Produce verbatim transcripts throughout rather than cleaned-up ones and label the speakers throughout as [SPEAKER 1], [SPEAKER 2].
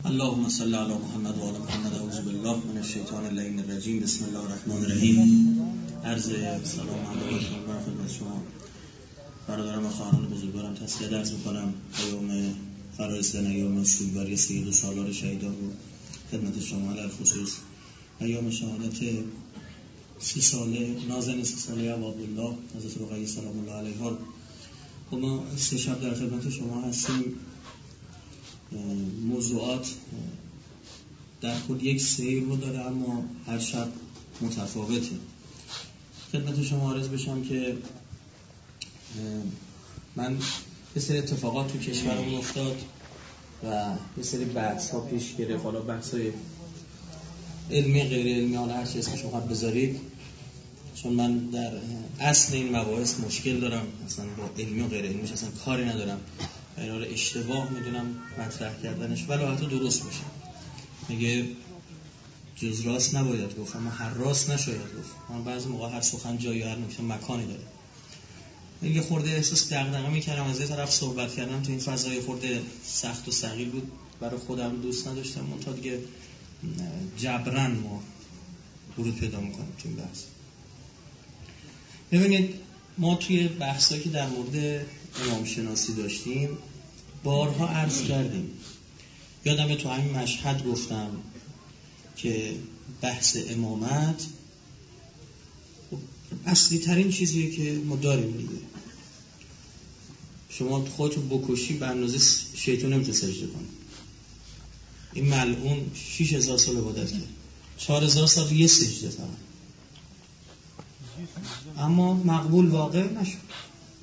[SPEAKER 1] اللهم صل علی محمد و علی محمد. اعوذ بالله من الشیطان اللعین الرجیم. بسم الله الرحمن الرحیم. عرض سلام و ادب و خدمت شما برادران و خواهران بزرگوارم تسلیت عرض می‌کنم. ایام فرارسیدن ایام شویباری سی دو سالار شهیدان رو خدمت شما در خصوص ایام شهادت سی ساله نازنین سی ساله عبدالله حضرت رقیه سلام الله علیها و ما سه شب در خدمت شما هستیم. موضوعات در خود یک سیر رو داره اما هر شب متفاوته. خدمت شما عرض بشم که من یه سری اتفاقات تو کشورمون افتاد و یه سری بحث ها پیش گرفت. حالا بحث های علمی غیر علمی حالا هر چی اسمش رو بذارید، چون من در اصل این مباحث مشکل دارم، اصلا با علمی و غیر علمیش اصلا کاری ندارم. اینا رو اشتباه میدونم مطرح کردنش، ولی حتی درست باشه. میگه جز راست نباید گفت اما هر راست نشاید گفت. من بعضی موقع هر سخن جایی هر نکته مکانی داره. میگه خورده احساس دغدغه میکردم از یه طرف صحبت کردم تو این فضای خورده سخت و ثقیل بود برای خودم، دوست نداشتم اون تا دیگه جبران ما ورود پیدا میکنیم تو این بحث. ببینید ما توی بحثایی که در مورد امام شناسی داشتیم بارها عرض کردیم. یادمه تو همین مشهد گفتم که بحث امامت اصلی ترین چیزیه که ما داریم دیگه. شما خودتو بکشی به اندازه شیطان نمیتونه سجده کنه. این ملعون شش هزار سال عبادت کرد، چهار هزار سال یه سجده فقط، اما مقبول واقع نشد.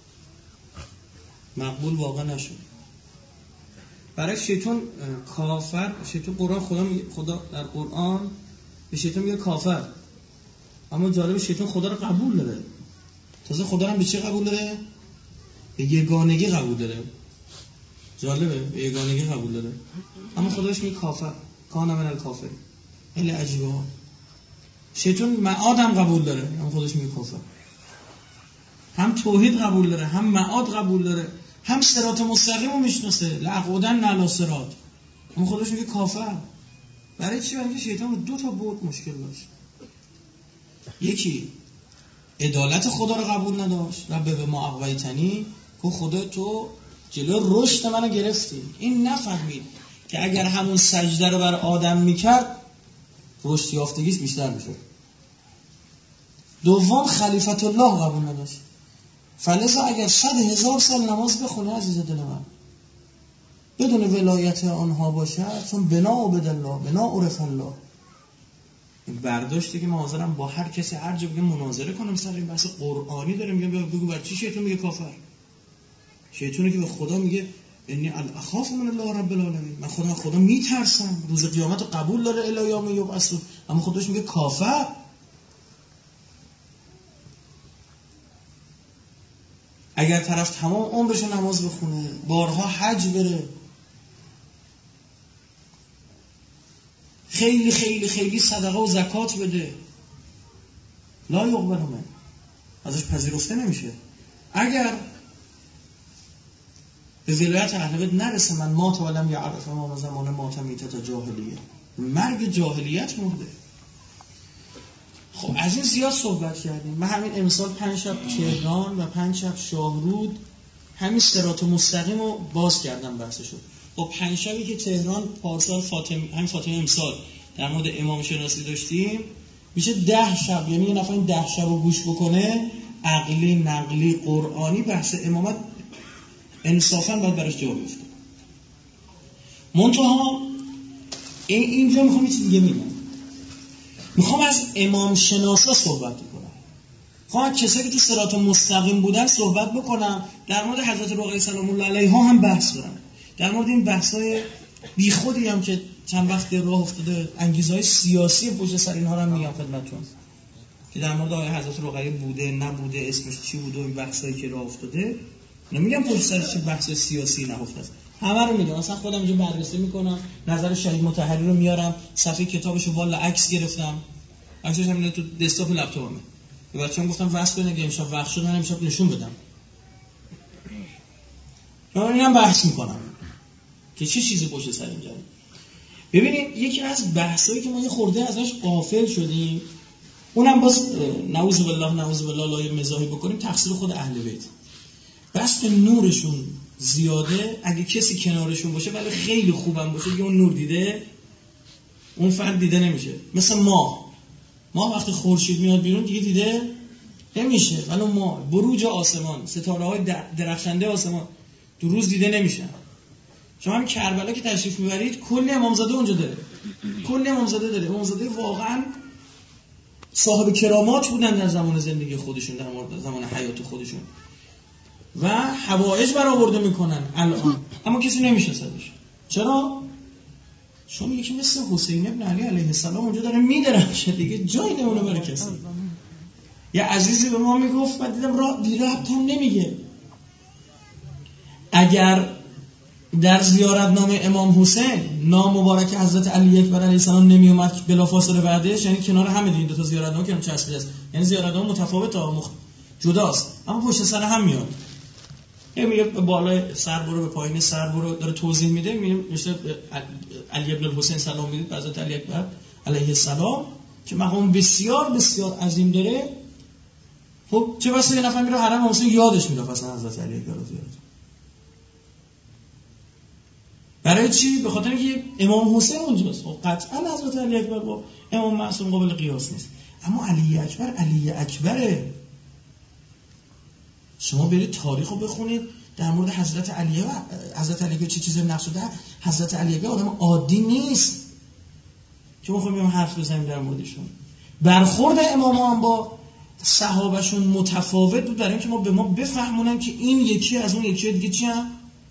[SPEAKER 1] مقبول واقع نشد. برای شیطان کافر، شیطان قرآن خدا میگه، خدا در قرآن به شیطان میگه کافر، اما جالب شیطان خدا رو قبول داره. تازه خدا رو به چی قبول داره؟ به یگانگی قبول داره. جالبه، به یگانگی قبول داره اما خداش میگه کافر، کان من الکافر. خیلی عجیبه ها. شیطان معاد هم قبول داره اما خودش میگه کافر. هم توحید قبول داره، هم معاد قبول داره، هم صراط مستقیم رو میشناسه، لعقودن علی صراط، اما خودش میگه کافر. برای چی؟ برای شیطان دو تا بود مشکل داشت. یکی عدالت خدا رو قبول نداشت، رب به ما اغویتنی، که خدا تو جلو رشد منو گرفتی. این نفهمید که اگر همون سجده رو بر آدم میکرد رشد یافتگیش بیشتر میشد. دوم خلیفت الله قبول نداشت. فلذا اگر صد هزار سال نماز بخونه عزیز دل من بدون ولایت آنها باشد، چون بنا و بدالله بنا عرف الله. این برداشتی که من حاضرم با هر کسی هر جا بگم مناظره کنم سر این بحث قرآنی داره. میگم بگو بر چی شیطان میگه کافر؟ شیطانی که به خدا میگه انی اخاف من الله رب العالمین، من خدا خدا میترسم، روز قیامت رو قبول داره الی یوم یبعثون، اما خودش میگه کافر. اگر طرف تمام عمرش نماز بخونه، بارها حج بره، خیلی خیلی خیلی صدقه و زکات بده، لا یقبل منه، ازش پذیرفته نمیشه. اگر به ولایت اهل بیت نرسه، من مات ولم یعرف امام زمان مات میتة جاهلیه، مرگ جاهلیت مرده. خب از این زیاد صحبت کردیم. من همین امسال پنج شب تهران و پنج شب شاهرود همین صراط مستقیم رو باز کردم بحثشو. خب پنج شبی که تهران پارسال فاطمه همین فاطمه امسال در مورد امام شناسی داشتیم میشه ده شب. یعنی یه نفر این ده شب رو گوش بکنه، عقلی نقلی قرآنی بحث امامت انصافا باید براش جواب بیفته. منتها این اینجا میخوام یه چیز دیگه میگم. میخوام از امام شناسا صحبت بکنم. میخوام از کسایی که تو صراط مستقیم بودن صحبت بکنم. در مورد حضرت رقیه سلام الله علیها هم بحث کنم. در مورد این بحث‌های بیخودی هم که چند وقت راه افتاده، انگیزه‌های سیاسی پشت سر اینها رو هم میگم خدمتتون، که در مورد آقای حضرت رقیه بوده نبوده، اسمش چی بوده، این بحثایی که راه افتاده. نمیگم پشت سر چه بحث سیاسی نهفته است، همه رو میگم. مثلا خودم اینجا بررسی میکنم، نظر شهید مطهری رو میارم، صفحه کتابشو والا عکس گرفتم، عکسش همین تو دسکتاپ لپتاپمه. به بچه‌ام گفتم واسه کنه که امشب وقت شد من امشب نشون بدم. من اینم بحث میکنم که چه چیزی پشت سر اینجا.
[SPEAKER 2] ببینید یکی از بحثایی که ما یه خورده ازش غافل شدیم، اونم باز نعوذ بالله نعوذ بالله لایه مزاحی بکنیم، تقصیر خود اهل بیت. بس نورشون زیاده، اگه کسی کنارشون باشه ولی خیلی خوبم باشه دیگه اون نور دیده، اون فرد دیده نمیشه. مثل ما ما وقتی خورشید میاد بیرون دیگه دیده نمیشه، ولی ما بروج آسمان، ستاره های درخشنده آسمان دو روز دیده نمیشن. شما هم کربلا که تشریف میبرید کلی امامزاده اونجا داره، کلی امامزاده داره. امامزاده واقعا صاحب کرامات بودن در زمان زندگی خودشون، در مورد زمان حیات خودشون و حوائج برآورده میکنن الان، اما کسی نمیشناسدش. چرا؟ چون یکی مثل حسین ابن علی علیه السلام اونجا داره میدرخشه دیگه، جایی نمونه برای کسی. یه عزیزی به ما میگفت، من دیدم را بی ربط هم نمیگه، اگر در زیارتنامه امام حسین نام مبارک حضرت علی اکبر علیه السلام نمی اومد بلافاصله بعدش، یعنی کنار همه این دو تا زیارتنامه که هم چسبیده است، یعنی زیارتنامه متفاوته مخ... جداست اما پشت سر هم میاد. یه میگه بالای سر برو به پایین سر برو، داره توضیح میده، میگه مثل علی ابن الحسین سلام میدید به حضرت علی اکبر علیه السلام که مقام بسیار بسیار عظیم داره. خب چه واسه یه نفر میره حرم حسین یادش میره اصلا حضرت علی اکبر رو زیارت. برای چی؟ به خاطر اینکه امام حسین اونجاست. خب قطعا حضرت علی اکبر با امام معصوم قابل قیاس نیست، اما علی اکبر علی اکبره. شما برید تاریخ رو بخونید در مورد حضرت علی و حضرت علی چه چیزی نقش شده. حضرت علی آدم عادی نیست که ما خودمون حرف بزنیم در موردشون. برخورد اماما هم با صحابهشون متفاوت بود، برای اینکه ما به ما بفهمونن که این یکی از اون یکی دیگه چی هم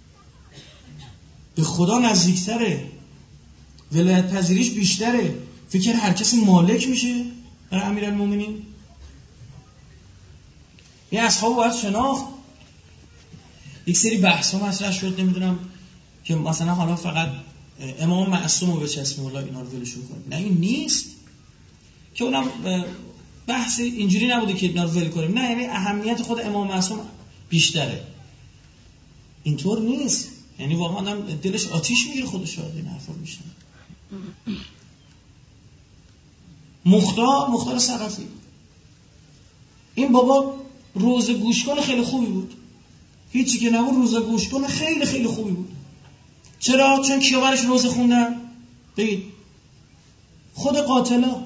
[SPEAKER 2] به خدا نزدیکتره، ولایت پذیریش بیشتره، فکر هر کسی مالک میشه برای امیرالمومنین. این اصحاب باید شناخت. یک سری بحث ها مطرح شد، نمیدونم که مثلا حالا فقط امام معصوم رو بچسبیم والله اینا رو ولشون کنیم، نه این نیست که اونم بحث اینجوری نبوده که اینا رو ول کنیم، نه، یعنی اهمیت خود امام معصوم بیشتره. اینطور نیست، یعنی واقعا هم دلش آتیش میگیره خودش رو این حرفا میشن. مختار مختار ثقفی، این بابا روزه گوشکن خیلی خوبی بود، هیچی که نبود روزه گوشکن خیلی خیلی خوبی بود. چرا؟ چون کیا برش روزه خوندن؟ بگید خود قاتلا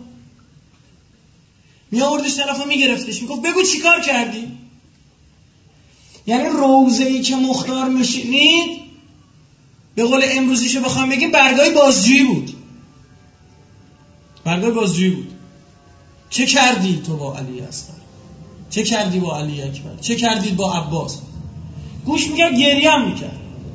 [SPEAKER 2] می آوردش طرفا میگرفتش، میگفت بگو چی کار کردی. یعنی روزه‌ای که مختار میشینید به قول امروزیشو بخوام بگیم برگای بازجویی بود، برگای بازجویی بود. چه کردی تو با علی اصغر؟ چه کردی با علی اکبر؟ چه کردید با عباس؟ گوش میکرد، گریه هم میکرد.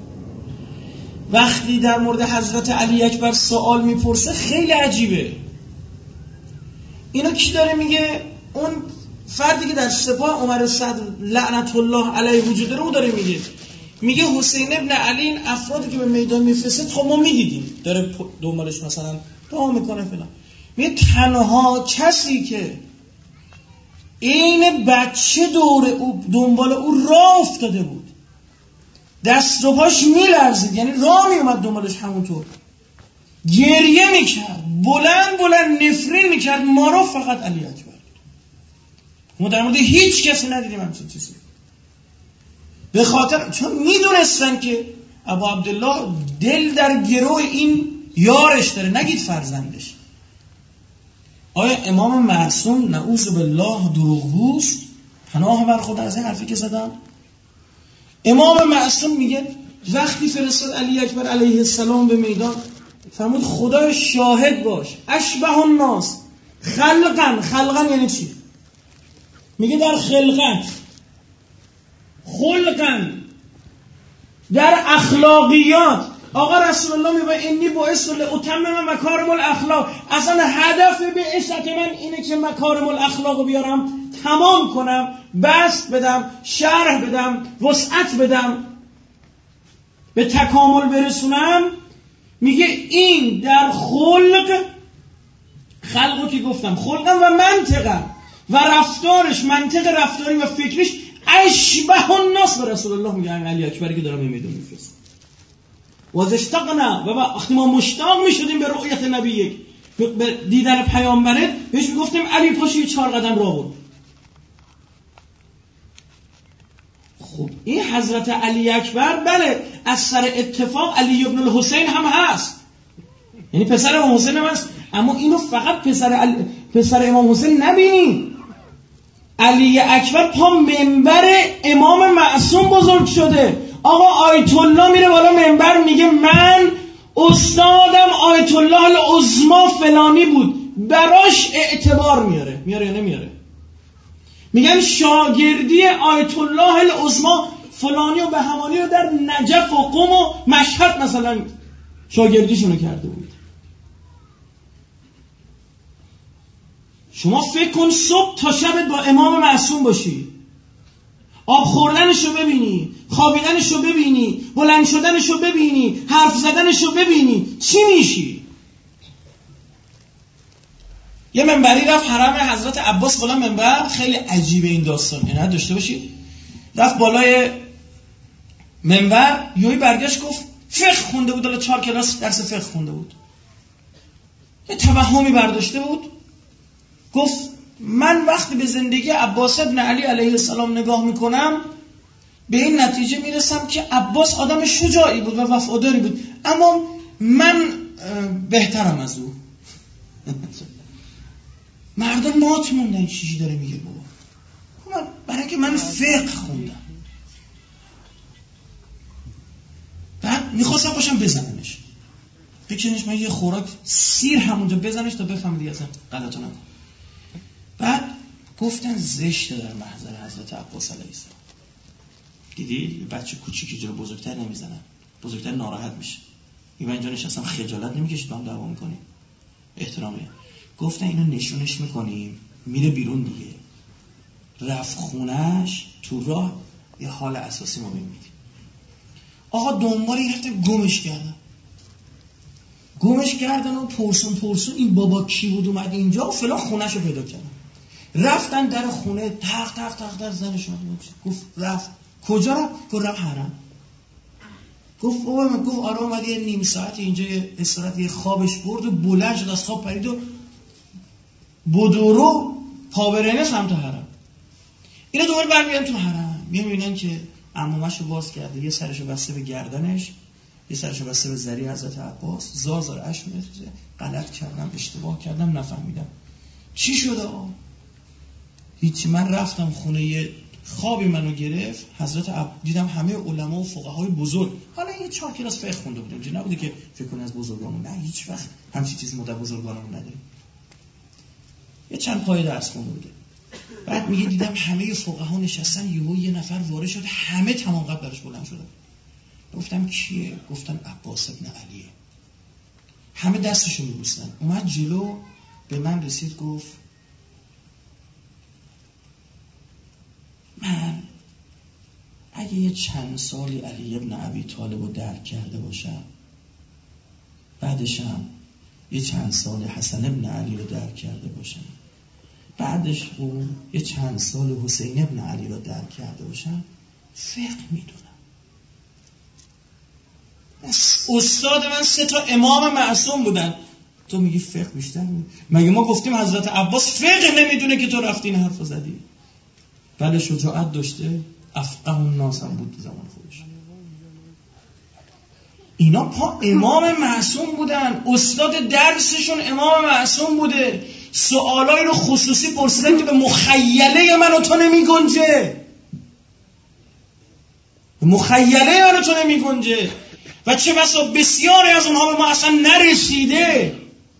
[SPEAKER 2] وقتی در مورد حضرت علی اکبر سوال میپرسه خیلی عجیبه. اینو کی داره میگه؟ اون فردی که در سپاه عمر صدر لعنت الله علیه وجود داره، اون داره میگه میگه حسین ابن علی این افرادی که به میدان میفرسته خب ما میدیدیم داره دنبالش مثلا دعا میکنه فلان. میگه تنها کسی که این بچه دور او دنبال او راه افتاده بود، دست و پاش میلرزید، یعنی راه میومد دنبالش همونطور، گریه میکرد، بلند بلند نفرین میکرد، ما رو فقط علی اکبر. ما در مورد هیچ کسی ندیدیم همچین چیزی، به خاطر چون میدونستن که ابو عبدالله دل در گروه این یارش داره، نگید فرزندش. آیا امام معصوم نعوذ بالله دروغگوست؟ پناه بر خود از این حرفی که زدم. امام معصوم میگه وقتی فرستاد علی اکبر علیه السلام به میدان، فرمود خدا شاهد باش اشبه الناس خلقا. خلقا یعنی چی؟ میگه در خلقت، خلقا، در اخلاقیات. آقا رسول الله میگه انی باعث لاتمم مکارم الاخلاق، اصلا هدف بعثت من اینه که مکارم الاخلاق رو بیارم، تمام کنم، بسط بدم، شرح بدم، وسعت بدم، به تکامل برسونم. میگه این در خلق، خلقو که گفتم خلقم و منطقم و رفتارش، منطق رفتاری و فکریش اشبه الناس به رسول الله. میگه علی اکبری که دارم میدون میفرست، و اشتقنا و وقتی ما مشتاق میشدیم به رؤیت نبی، به دیدن پیامبره، بهش میگفتیم علی پاشو چهار قدم راه برو. خب این حضرت علی اکبر بله از سر اتفاق علی ابن الحسین هم هست، یعنی پسر امام حسین هم هست، اما اینو فقط پسر علی... پسر امام حسین نبینیم. علی اکبر پا منبر امام معصوم بزرگ شده. آقا آیت الله میره بالا منبر میگه من استادم آیت الله العظما فلانی بود، براش اعتبار میاره. میاره یا نمیاره؟ میگن شاگردی آیت الله العظما فلانی و بهمانی رو در نجف و قم و مشهد مثلا شاگردیشونو کرده بود. شما فکر کن صبح تا شب با امام معصوم باشی، آب خوردنشو ببینی، خوابیدنشو ببینی، بلند شدنشو ببینی، حرف زدنشو ببینی، چی میشی؟ یه منبری رفت حرم حضرت عباس بالا منبر، خیلی عجیبه این داستان، اینه داشته باشید. رفت بالای منبر، یوی برگشت گفت فقه خونده بود، حالا چهار کلاس درس فقه خونده بود، یه توهمی برداشته بود، گفت من وقتی به زندگی عباس ابن علی علیه السلام نگاه میکنم به این نتیجه میرسم که عباس آدم شجاعی بود و وفاداری بود، اما من بهترم از او. مردم مات موندن چیزی داره میگه بابا، برای اینکه من فقه خوندم. بعد میخواستم باشم بزننش، بکنش من یه خوراک سیر همونجا بزنش تا بفهم دیگه اصلا غلطو نکنم. بعد گفتن زشته در محضر حضرت عباس علیه السلام. دیدی بچه کوچیکی جلو بزرگتر نمیزنن، بزرگتر ناراحت میشه. این من اینجا نشستم خجالت نمیکشید با هم دعوا میکنیم؟ احترامیه. گفتن اینو نشونش میکنیم میره بیرون دیگه. رفت خونش، تو راه یه حال اساسی ما میبینیم. آقا دنبال این رفتن گمش کردن گمش کردن و پرسون پرسون این بابا کی بود اومد اینجا و فلان خونش رو پیدا کردن. رفتن در خونه، تق تق تق در زنش اومد. گفت رفت کجا رفت؟ گفت رفت حرم. گفت بابا من گفت آره اومد یه نیم ساعت اینجا یه استراحت، یه خوابش برد و بلند شد از خواب پرید و بدورو پاورینه سمت حرم. اینا دوباره برمیگردن تو حرم، میبینن که عمومش رو باز کرده، یه سرشو بسته به گردنش، یه سرشو بسته به زری حضرت عباس، زار زار اشک میریزه. غلط کردم، اشتباه کردم، نفهمیدم چی شده. هیچ، من رفتم خونه، یه خوابی منو گرفت. حضرت عب... دیدم همه علما و فقهای بزرگ، حالا یه چهار کلاس فقه خونده بودیم، چه نبوده که فکر کنی از بزرگامون، نه هیچ وقت همچین چیزی مدت بزرگانمون نداریم، یه چند پای درس خونده بوده. بعد میگه دیدم همه فقها نشستن، یهو یه نفر وارد شد، همه تمام قد برش بلند شدن. گفتم کیه؟ گفتن عباس ابن علیه. همه دستشو میبوسن. اومد جلو به من رسید، گفت من اگه یه چند سالی علی ابن ابی طالب رو درک کرده باشم، بعدشم یه چند سال حسن ابن علی رو درک کرده باشم، بعدش اون یه چند سال حسین ابن علی رو درک کرده باشم، فقه میدونم. استاد من سه تا امام معصوم بودن، تو میگی فقه بیشتر میدونم؟ مگه ما گفتیم حضرت عباس فقه نمیدونه که تو رفتی این حرف زدی؟ بله شجاعت داشته، افقه الناس هم بود زمان خودش. اینا پا امام معصوم بودن، استاد درسشون امام معصوم بوده، سوالایی رو خصوصی پرسیدن که به مخیله من و تو نمی گنجه، به مخیله من و تو نمی گنجه و چه بسا بسیاری از اونها به ما اصلا نرسیده.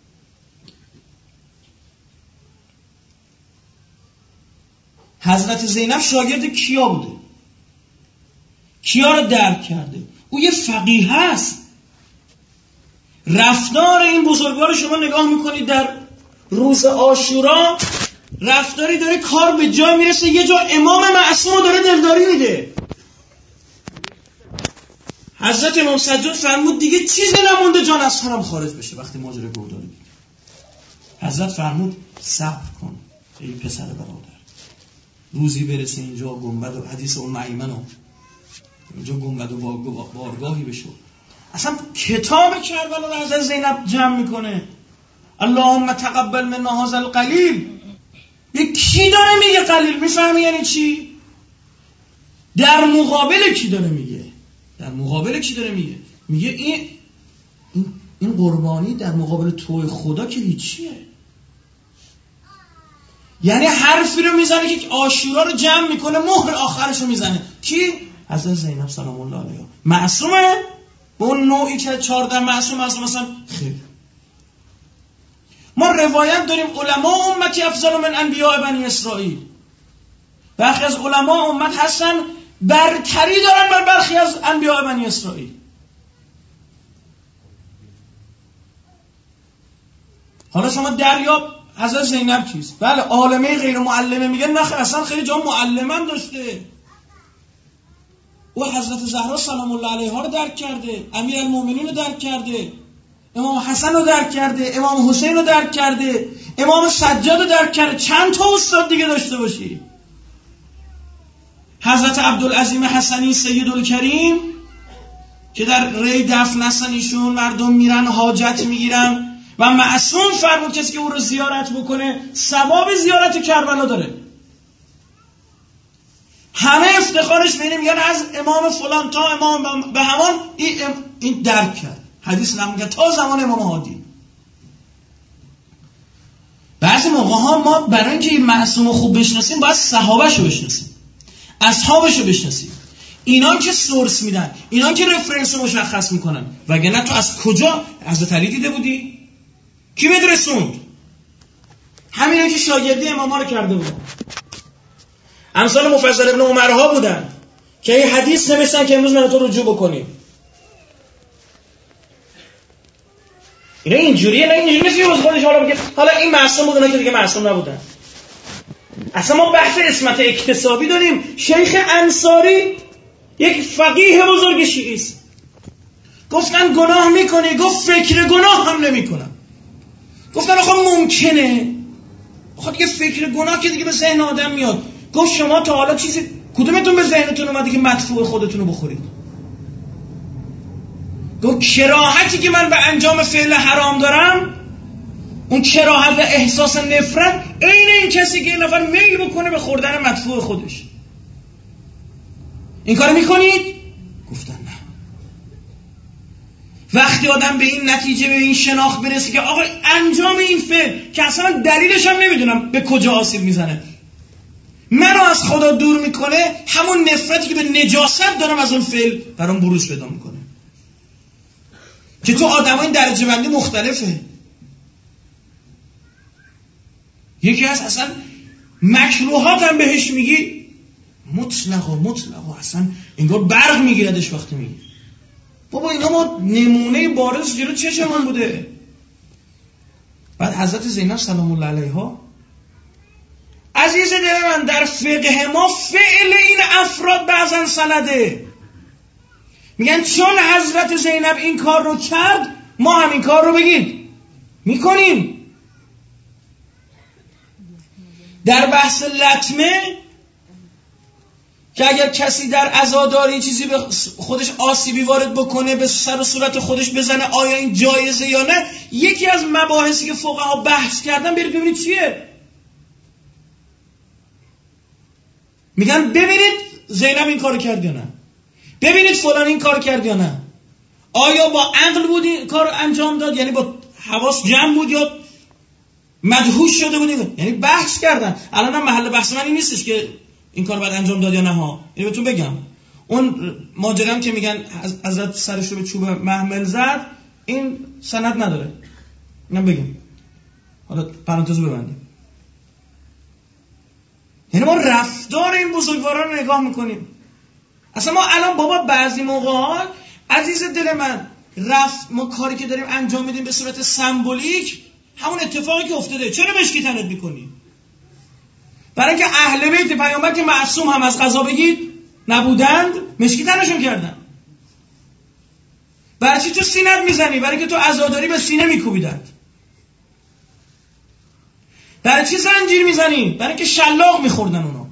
[SPEAKER 2] حضرت زینب شاگرد کیا بوده؟ کیا رو درک کرده؟ او یه فقیه هست. رفتار این بزرگوار شما نگاه میکنید در روز عاشورا، رفتاری داره کار به جای میرسه، یه جا امام معصوم داره دلداری میده. حضرت امام سجاد فرمود دیگه چیزی نمونده جان از حرم خارج بشه وقتی ماجرا گوداری. حضرت فرمود صبر کن ای پسر برادر، روزی برسه اینجا گنبد و حدیث اون معیمن اینجا گنبد و بارگاهی بشه، اصلا کتاب کربلا رو حضرت زینب جمع میکنه. اللهم تقبل منا هذا القلیل. به کی داره میگه قلیل؟ میفهمی یعنی چی؟ در مقابل کی داره میگه؟ در مقابل کی داره میگه؟ میگه این این, این قربانی در مقابل توی خدا که هیچیه. یعنی حرفی رو میزنه که عاشورا رو جمع میکنه، مهر آخرش رو میزنه. کی؟ حضرت زینب سلام الله علیها. معصومه؟ به اون نوعی که چهارده معصوم معصوم مثلا خیر. ما روایت داریم علما امتی افضل من انبیاء بنی اسرائیل. برخی از علما امت هستن برتری دارن بر برخی از انبیاء بنی اسرائیل. حالا شما دریاب حضرت زینب چیست؟ بله عالمه غیر معلمه میگن نه اصلا خیلی جا معلمم داشته. او حضرت زهرا سلام الله علیها رو درک کرده، امیرالمومنین رو درک کرده، امام حسن رو درک کرده، امام حسین رو درک کرده، امام سجاد رو درک کرده. چند تا استاد دیگه داشته باشی. حضرت عبدالعظیم حسنی سیدالکریم که در ری دفن هستن ایشون، مردم میرن حاجت میگیرن و معصوم فرمود کسی که او رو زیارت بکنه ثواب زیارت کربلا داره. همه افتخارش بینه میگن از امام فلان تا امام به همان این, این درک کرد. حدیث نمیگه تا زمان امام هادی. بعضی موقع ها ما برای اینکه این معصوم رو خوب بشناسیم باید صحابه‌شو بشناسیم، اصحابشو بشناسیم. اینا که سورس میدن، اینا که رفرنس رو مشخص میکنن. وگرنه تو از کجا حضرت علی دیده بودی؟ کی بهت رسوند؟ همینا که شاگردی اماما رو کرده بودن. امثال مفضل ابن عمرها بودن که این حدیث نوشتن که امروز من تو رجوع بکنیم. اینا اینجوریه، نه اینجوری نیست که خودش حالا بگه حالا این معصوم بودن که دیگه معصوم نبودن. اصلا ما بحث اسمت اکتسابی داریم. شیخ انصاری یک فقیه بزرگ شیعی است. گفتن گناه میکنی؟ گفت فکر گناه هم نمیکنم. گفتن آخه ممکنه؟ آخه دیگه فکر گناه که دیگه به ذهن آدم میاد. گفت شما تا حالا چیزی کدومتون به ذهنتون اومده که مدفوع خودتون رو بخورید؟ گفت کراهتی که من به انجام فعل حرام دارم، اون کراهت و احساس نفرت عین این کسی که این نفر میل بکنه به خوردن مدفوع خودش. این کار میکنید؟ گفتن نه. وقتی آدم به این نتیجه، به این شناخت برسه که آقا انجام این فعل که اصلا دلیلش هم نمیدونم به کجا آسیب میزنه، منو از خدا دور میکنه، همون نفرتی که به نجاست دارم از اون فعل برام بروز پیدا میکنه. که تو آدم ها این درجه بندی مختلفه. یکی از اصلا مکروهات هم بهش میگی مطلق و مطلق و اصلا انگار برق میگیردش وقتی میگی. بابا اینا ما نمونه بارز جلو چشمون بوده. بعد حضرت زینب سلام الله علیها، عزیز دل من، در فقه ما فعل این افراد بعضا سنده. میگن چون حضرت زینب این کار رو کرد ما هم این کار رو بگید میکنیم. در بحث لطمه که اگر کسی در عزاداری چیزی به خودش آسیبی وارد بکنه، به سر و صورت خودش بزنه، آیا این جایزه یا نه، یکی از مباحثی که فقها بحث کردن برید ببینید چیه. میگن ببینید زینب این کارو کرد یا نه، ببینید فلان این کار کرد یا نه، آیا با عقل بود این کار انجام داد، یعنی با حواس جمع بود یا مدهوش شده بود. یعنی بحث کردن. الان هم محل بحث من این نیستش که این کار باید انجام داد یا نه ها. اینو بهتون بگم، اون ماجرام که میگن حضرت سرش رو به چوب محمل زد، این سند نداره. اینم بگم، حالا پرانتز ببندیم. یعنی ما رفتار این بزرگواران رو نگاه میکنیم. اصلا ما الان بابا بعضی موقعات عزیز دل من رفت ما کاری که داریم انجام میدیم به صورت سمبولیک، همون اتفاقی که افتاده چرا مشکی تنت میکنی؟ برای اینکه اهل بیت پیامبر که معصوم هم از قضا بگید نبودند، مشکی تنشون کردن. برای چی تو سینت میزنی؟ برای اینکه تو عزاداری به سینه میکوبیدند. برای چی زنجیر میزنی؟ برای اینکه شلاق میخوردن اونا.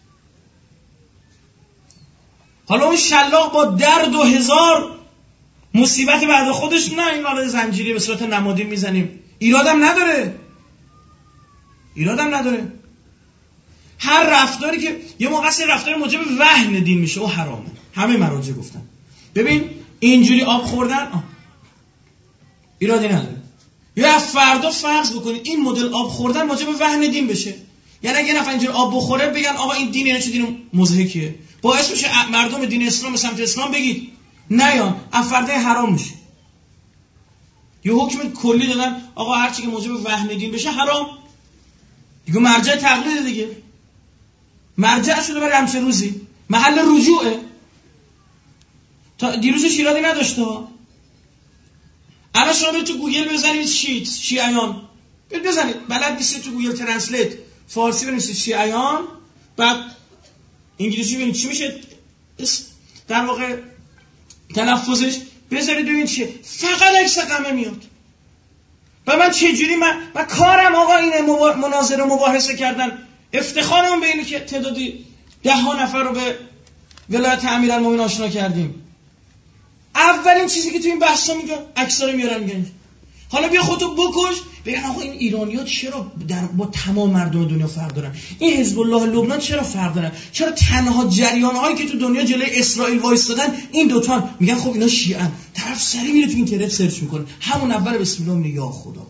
[SPEAKER 2] حالا اون شلاق با درد و هزار مصیبت بعد خودش نه این حالا زنجیری به صورت نمادی میزنیم، ایرادم نداره، ایرادم نداره. هر رفتاری که یه موقع است رفتار موجب وهن دین میشه او حرامه. همه مراجع گفتن ببین اینجوری آب خوردن آه. ایرادی نداره. یا فردا فرض بکنید این مدل آب خوردن موجب وهن دین بشه، یعنی اگه نفر اینجوری آب بخوره بگن آقا این دین یعنی چه دین مضحکیه، باعث میشه مردم دین اسلام به سمت اسلام بگید نیان، افرده حرام میشه. یه حکم کلی دادن آقا هر چی که موجب وهن دین بشه حرام دیگه، مرجع تقلید دیگه، مرجع شده برای همچه روزی، محل رجوعه. تا دیروزش ایرادی نداشته ها. الان شما برید تو گوگل بزنید شیعت شیعیان، برید بزنید، بلد نیستید تو گوگل ترنسلیت فارسی بنویسید شیعیان، بعد انگلیسی ببینید چی میشه در واقع تلفظش، بذارید ببینید چیه، فقط عکس قمه میاد. و من چجوری من من کارم آقا اینه مناظره و مباحثه کردن، افتخارم به اینه که تعدادی ده ها نفر رو به ولایت امیرالمومنین آشنا کردیم. اولین چیزی که تو این بحثا میگن عکس‌ها رو میارن میگن حالا بیا خودتو بکش، بگن آقا این ایرانی‌ها چرا در با تمام مردم دنیا فرق دارن، این حزب الله لبنان چرا فرق دارن، چرا تنها جریان‌هایی که تو دنیا جلوی اسرائیل وایستادن این دوتا، میگن خب اینا شیعه‌ان. طرف سری میره تو اینترنت سرچ میکنه، همون اول بسم الله میگه یا خدا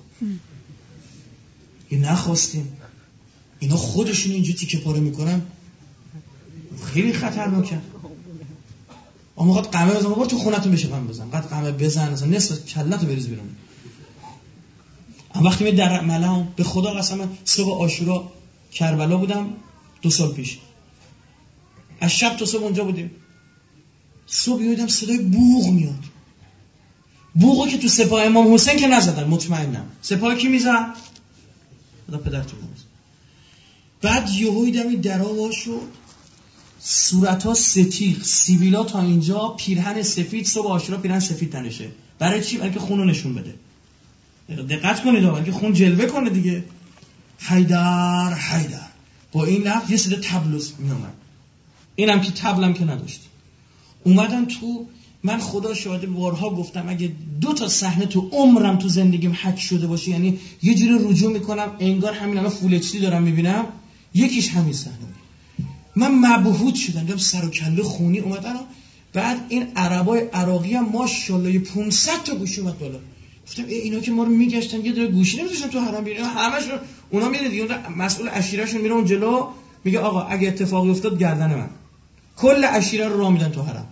[SPEAKER 2] این نخواستیم، اینا خودشون اینجوری تیکه پاره میکنن، خیلی خطرناکه. اما وقت قمه بزن، برو تو خونتون بشه قمه بزن، قد قمه بزن اصلا نصف کلتو بریز بیرون. اما وقتی می در ملام به خدا قسم صبح عاشورا کربلا بودم دو سال پیش، از شب تا صبح اونجا بودیم، صبح یادم صدای بوق میاد، بوقو که تو سپاه امام حسین که نزدن مطمئنم، سپاه کی میزن؟ خدا پدرتون میزن. بعد یهویی دمی درا وا شد، صورت‌ها ستیغ، سیبیلا تا اینجا، پیرهن سفید، صبح عاشورا پیرهن سفید تنشه. برای چی؟ برای که خونو نشون بده. دقت کنید برای که خون جلوه کنه دیگه. حیدر حیدر با این لفظ یه صدا تبلوس میومد، اینم که تبلم که نداشت. اومدم تو، من خدا شاهد بارها گفتم اگه دو تا صحنه تو عمرم تو زندگیم حک شده باشه، یعنی یه جوری رجوع میکنم انگار همین الان فول اچ دی دارم میبینم، یکیش همین صحنه. من مبهوت شدم، دیدم سر و کله خونی اومدن. بعد این عربای عراقی هم ماشاءالله پانصد تا گوشی اومد بالا. گفتم ای اینا که ما رو میگشتن یه دونه گوشی نمیذاشتن تو حرم بیرون، همشون اونا میره دیگه، مسئول عشیرهشون میره اون جلو میگه آقا اگه اتفاقی افتاد گردن من، کل عشیره رو راه میدن تو حرم.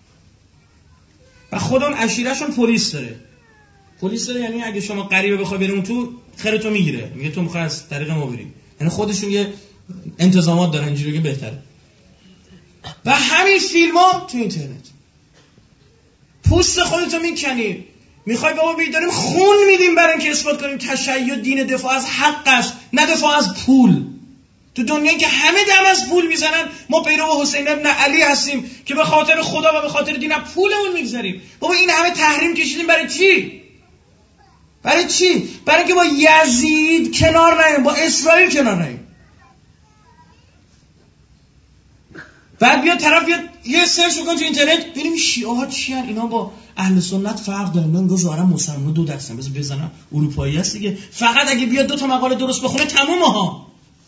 [SPEAKER 2] و خود اون عشیرهشون پلیس داره، پلیس داره یعنی اگه شما غریبه بخوای بری اون تو خیرتو میگیره، میگه تو میخوای از طریق ما بری، یعنی خودشون یه انتظامات دارن اینجوری که بهتره. و همین فیلم‌ها تو اینترنت پوست خودتو میکنی، میخوای بابا بگی داریم خون میدیم برای اینکه اثبات کنیم تشیع دین دفاع از حق است نه دفاع از پول. تو دنیایی که همه دم از پول میزنن، ما پیرو حسین ابن علی هستیم که به خاطر خدا و به خاطر دین پولمون میگذاریم. بابا این همه تحریم کشیدیم برای چی؟ برای چی؟ برای اینکه با یزید کنار نیم، با اسرائیل کنار نیم. بعد بیا طرف بیاد یه سرچ بکن تو اینترنت ببینیم شیعه ها چی ان، اینا با اهل سنت فرق دارن، من گفتم ظاهرا مسلمان دو دستن، بذار بزنم اروپایی است دیگه، فقط اگه بیاد دو تا مقاله درست بخونه تمومه ها،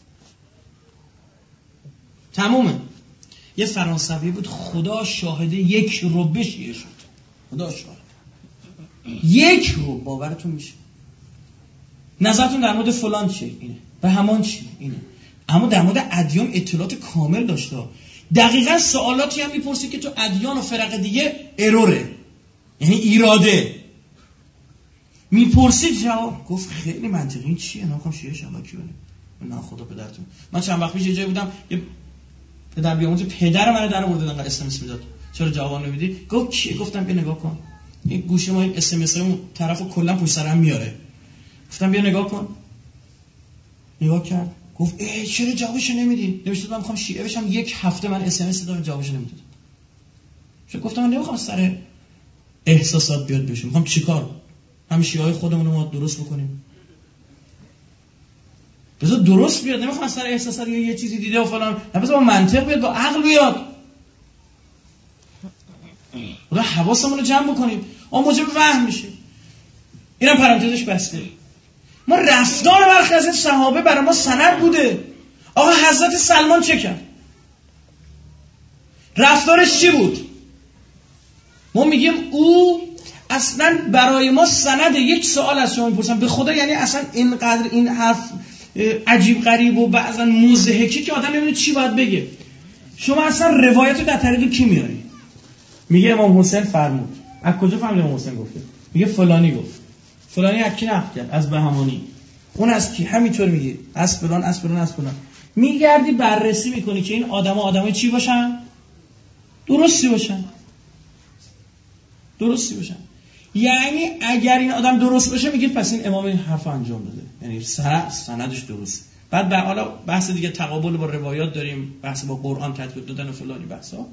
[SPEAKER 2] تمومه. یه فرانسوی بود خدا شاهد یک ربع شیعه شد، خدا شاهد یک ربع. باورتون میشه؟ نظرتون در مورد فلان چیه؟ اینه. و همان چیه؟ اینه. اما در مورد ادیان اطلاعات کامل داشته، دقیقاً سوالاتی هم میپرسی که تو ادیان و فرق دیگه اروره، یعنی ایراده میپرسی جواب گفت خیلی منطقی. این چیه؟ نمیخوام شیعه شما کی بونه، نه خدا پدرتون. من چند وقت پیش یه جایی بودم، یه پدر بیاموز پدر منو در آورد انقدر اس ام اس میداد، چرا جواب نمیدی؟ گفت کی؟ گفتم بیا نگاه کن، این گوشه ما این اس ام اس اون طرفو کلا پشت سر هم میاره. گفتم بیا نگاه کن. نگاه کرد گفت ای چرا جوابشو نمیدی؟ نوشته من میخوام شیعه بشم، یک هفته من اس ام اس دادم جوابشو نمیداد. چه گفتم من نمیخوام سر احساسات بیاد بشم، میخوام چیکار؟ همین شیعه‌های خودمون رو ما درست بکنیم. بذار درست بیاد، نمیخوام سر احساسات یا یه چیزی دیده و فلان، نه بذار با منطق بیاد، با عقل بیاد. خدا حواسمون رو جمع بکنیم. آن موجب وهم میشه. اینم پرانتزش بسته. ما رفتار برخی از این صحابه برای ما سند بوده. آقا حضرت سلمان چه کرد؟ رفتارش چی بود؟ ما میگیم او اصلا برای ما سند. یک سوال از شما میپرسم به خدا، یعنی اصلا اینقدر این حرف عجیب غریب و بعضا مضحکی که آدم نمیدونه چی باید بگه. شما اصلا روایت رو در طریق کی میاری؟ میگه امام حسین فرمود. از کجا فهمید امام حسین گفته؟ میگه فلانی گفت. فلانی از کی نقل کرد؟ از بهمانی. اون از کی؟ همینطور میگه از فلان از فلان از فلان. میگردی بررسی میکنی که این آدما آدمای چی باشن؟ درستی باشن. درستی باشن. یعنی اگر این آدم درست باشه میگید پس این امام این حرف انجام داده، یعنی سندش درست. بعد به حالا بحث دیگه تقابل با روایات داریم، بحث با قرآن تطبیق دادن و فلانی بحثا.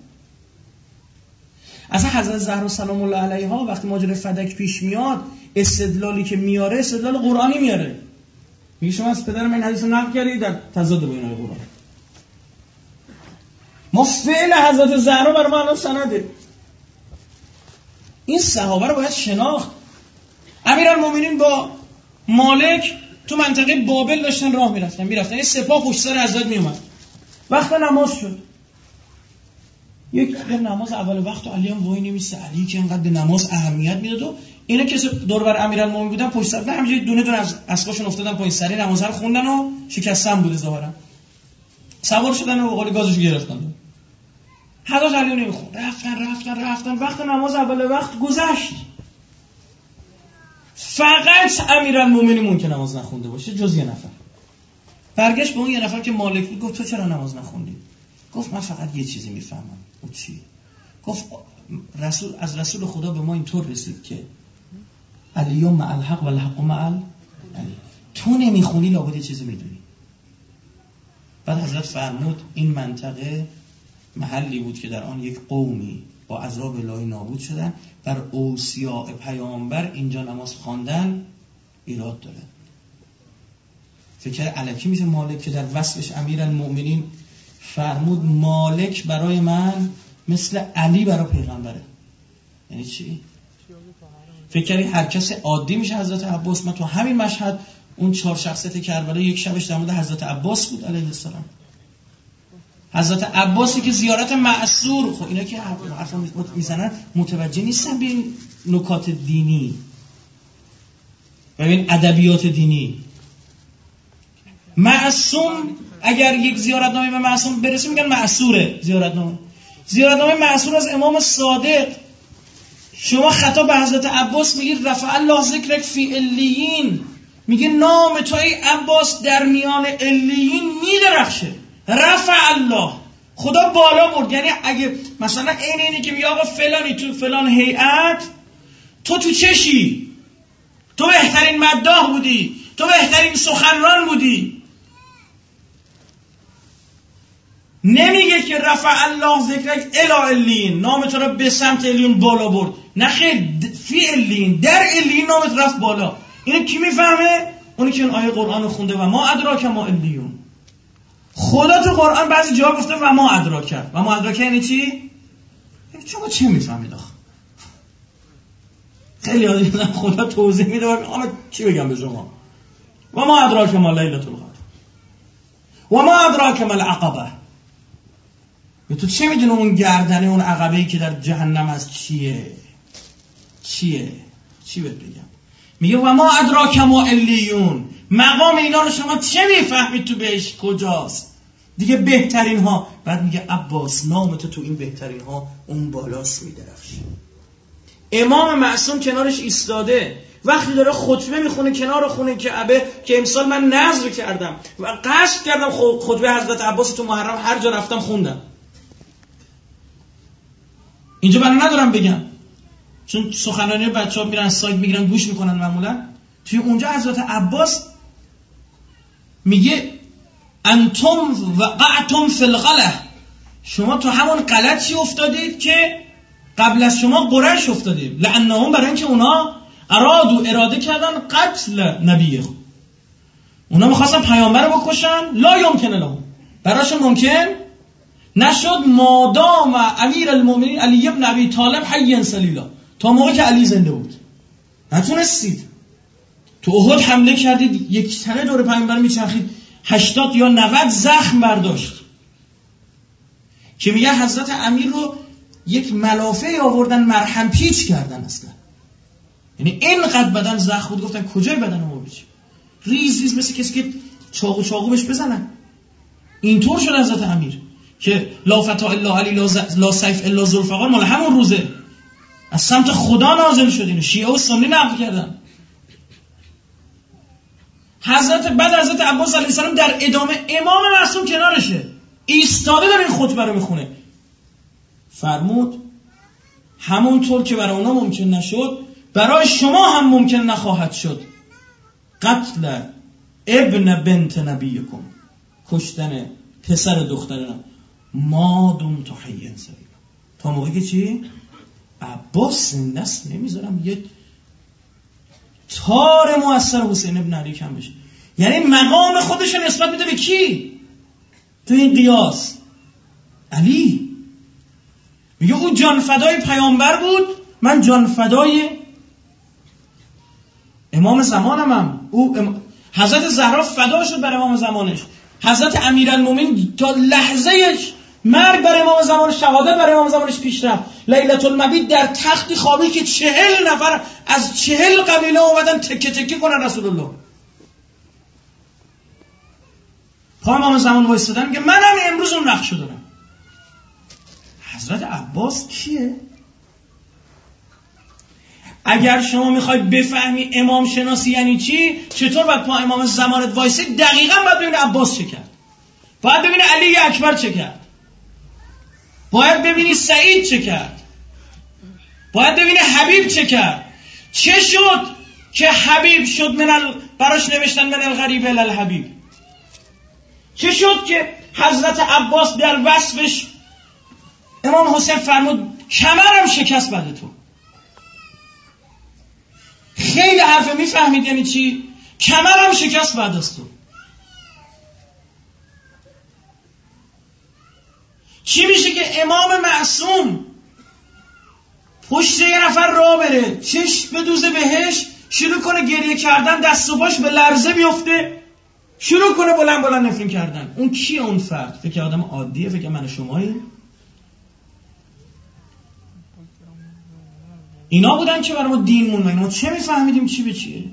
[SPEAKER 2] اصلا حضرت زهرا سلام الله علیها وقتی ماجرای فدک پیش میاد، استدلالی که میاره استدلال قرآنی میاره. میگه شما از پدرم این حدیث رو نقل کردید در تضاد با این قرآن. ما فعل حضرت زهرا برای ما الان سنده. این صحابه رو باید شناخت. امیرالمومنین با مالک تو منطقه بابل داشتن راه میرفتن میرفتن یه سپاه پشت سر حضرت میومد. وقت نماز شد، یک نماز اول وقت علی هم وای نمیسته، علی که اینقدر به نماز اهمیت میداد و اینا که دور بر امیرالمومنین بودن پشت سر همینجوری دونه دونه از اسباشون افتادن پایین، سری نماز رو خوندن و شکستن بوده ظاهرا، سوار شدن و قالی گازشو گرفتن. حضرت علی نمیخوند، رفتن رفتن رفتن وقت نماز اول وقت گذشت. فقط امیرالمومنین ممکن نماز نخونده باشه جز یه نفر. برگشت به اون یه نفر که مالک بود، گفت تو چرا نماز نخوندی؟ گفت من فقط یه چیزی میفهمم. او چی؟ گفت رسول از رسول خدا به ما اینطور رسید که علی مع الحق و الحق مع علی. تو نمیخونی لابد یه چیزی میدونی. بعد حضرت فرمود این منطقه محلی بود که در آن یک قومی با عذاب الهی نابود شدن، بر اوصیاء پیامبر اینجا نماز خواندن ایراد داره. فکر الکی میشه مالک که در وصفش امیرالمومنین فرمود مالک برای من مثل علی برای پیغمبره. یعنی چی؟ فکری هر کس عادی میشه حضرت عباس. من تو همین مشهد اون چهار شخصیت کربلا یک شبش در مورد حضرت عباس بود علیه السلام. حضرت عباسی که زیارت معصور، خب اینا که حرف میزنن متوجه نیستن به این نکات دینی و این ادبیات دینی. معصوم اگر یک زیارتنامه به معصوم برسه میگن معصوره زیارتنامه. زیارتنامه معصور از امام صادق. شما خطاب به حضرت عباس میگید رفع الله ذکرک فی علیین، میگه نام تو ای عباس در میان علیین میدرخشه. رفع الله، خدا بالا برد. یعنی اگه مثلا این اینی که میگه آقا فلانی تو فلان هیئت، تو تو چشی، تو بهترین مداح بودی، تو بهترین سخنران بودی. نمیگه که رفع الله ذکرک الی علیین، نام تو رو به سمت علیین بالا برد. نه خیر، فی علیین، در علیین نامت رفت بالا. اینو کی میفهمه؟ اونی که اون آیه قرآن رو خونده و ما ادراک ما علیون. خدا تو قرآن بعضی جا گفته و ما ادراک. و ما ادراک یعنی چی؟ شما چه میفهمید آخه؟ خیلی آدم خدا توضیح میده و آقا چی بگم به شما؟ و ما ادراک ما لیلة القدر و ما ادراک ما العقبه. تو چه میدونی اون گردنه اون عقبه‌ای که در جهنم از چیه؟ چیه؟ چی بهت بگم؟ میگه و ما ادراک ما علیون. مقام اینا رو شما چه میفهمید تو بهش کجاست؟ دیگه بهترین ها. بعد میگه عباس نامت تو این بهترین ها اون بالاست میدرخشه. امام معصوم کنارش ایستاده، وقتی داره خطبه میخونه کنار خونه کعبه که امسال من نذر کردم و قصد کردم خطبه حضرت عباس تو محرم هر جا رفتم خوندم. اینجا بنا ندارم بگم چون سخنرانی بچه‌ها میرن سایت میگیرن گوش میکنن معمولا. توی اونجا حضرت عباس میگه انتم وقعتم فی الغلة، شما تو همون غلطی افتادید که قبل از شما قریش افتادید. لعنهم، برای اینکه اونا ارادو اراده کردن قتل نبیه، اونا میخواستن پیامبر رو بکشن. لا یمکن لهم، براشون ممکن نشد مادام امیر المؤمنین علی ابن ابی طالب حی سلیلا، تا موقع که علی زنده بود نتونستید. تو احد حمله کردید، یک تنه دور پیامبر میچرخید، هشتاد یا نود زخم برداشت که میگه حضرت امیر رو یک ملافه آوردن مرهم پیچ کردن اصلا. یعنی اینقدر بدن زخم بود، گفتن کجای بدن ما بچی؟ ریز ریز مثل کسی که چاقو چاقو بهش بزنن. اینطور شد حضرت امیر که لا فتا الا علی لا سیف الا ذوالفقار مال همون روزه از سمت خدا نازل شد. اینو شیعه و سنی نقل کردن. حضرت بعد حضرت عباس علیه السلام در ادامه امام معصوم کنارشه، ایستاده داره این خطبه رو میخونه. فرمود همونطور که برای اونا ممکن نشد برای شما هم ممکن نخواهد شد قتل ابن بنت نبیکم، کشتن پسر دخترم، ما دم تو حیین سریع، تا موقعی که چی؟ عباس زنده است نمیذارم یه تار مؤثر حسین ابن علی کم بشه. یعنی مقام خودش نسبت میده به کی؟ تو این قیاس علی میگه او جان فدای پیامبر بود، من جان فدای امام زمانم هم. او ام... حضرت زهرا فدا شد بر امام زمانش، حضرت امیرالمومنین تا لحظهش مرگ بر امام زمانش، شهادت بر امام زمانش پیش رفت. لیلة المبیت در تختی خوابی که چهل نفر از چهل قبیله اومدن تکه تکه کنن رسول الله. خواه امام زمان وایستادن میگه منم امروز اون نقشو دارم. حضرت عباس کیه؟ اگر شما میخوای بفهمی امام شناسی یعنی چی، چطور باید پا امام زمانت وایسی، دقیقاً باید ببینی عباس چه کرد، باید ببینی علی اکبر چه کرد، باید ببینی سعید چه کرد، باید ببینی حبیب چه کرد. چه شد که حبیب شد من ال... براش نوشتن من الغریب الی الحبیب. چه شد که حضرت عباس در وصفش امام حسین فرمود کمرم شکست بعد تو. خیلی حرفه میفهمید یعنی چی؟ کمرم شکست بعد از تو. چی میشه که امام معصوم پشت یه نفر راه بره، چشم بدوزه بهش، شروع کنه گریه کردن، دست و پاش به لرزه بیفته، شروع کنه بلند بلند نفرین کردن؟ اون کیه اون فرد؟ فکر آدم عادیه؟ فکر من شمایی؟ اینا بودن که برای ما دین موندن. ما چه میفهمیدیم چی به چیه؟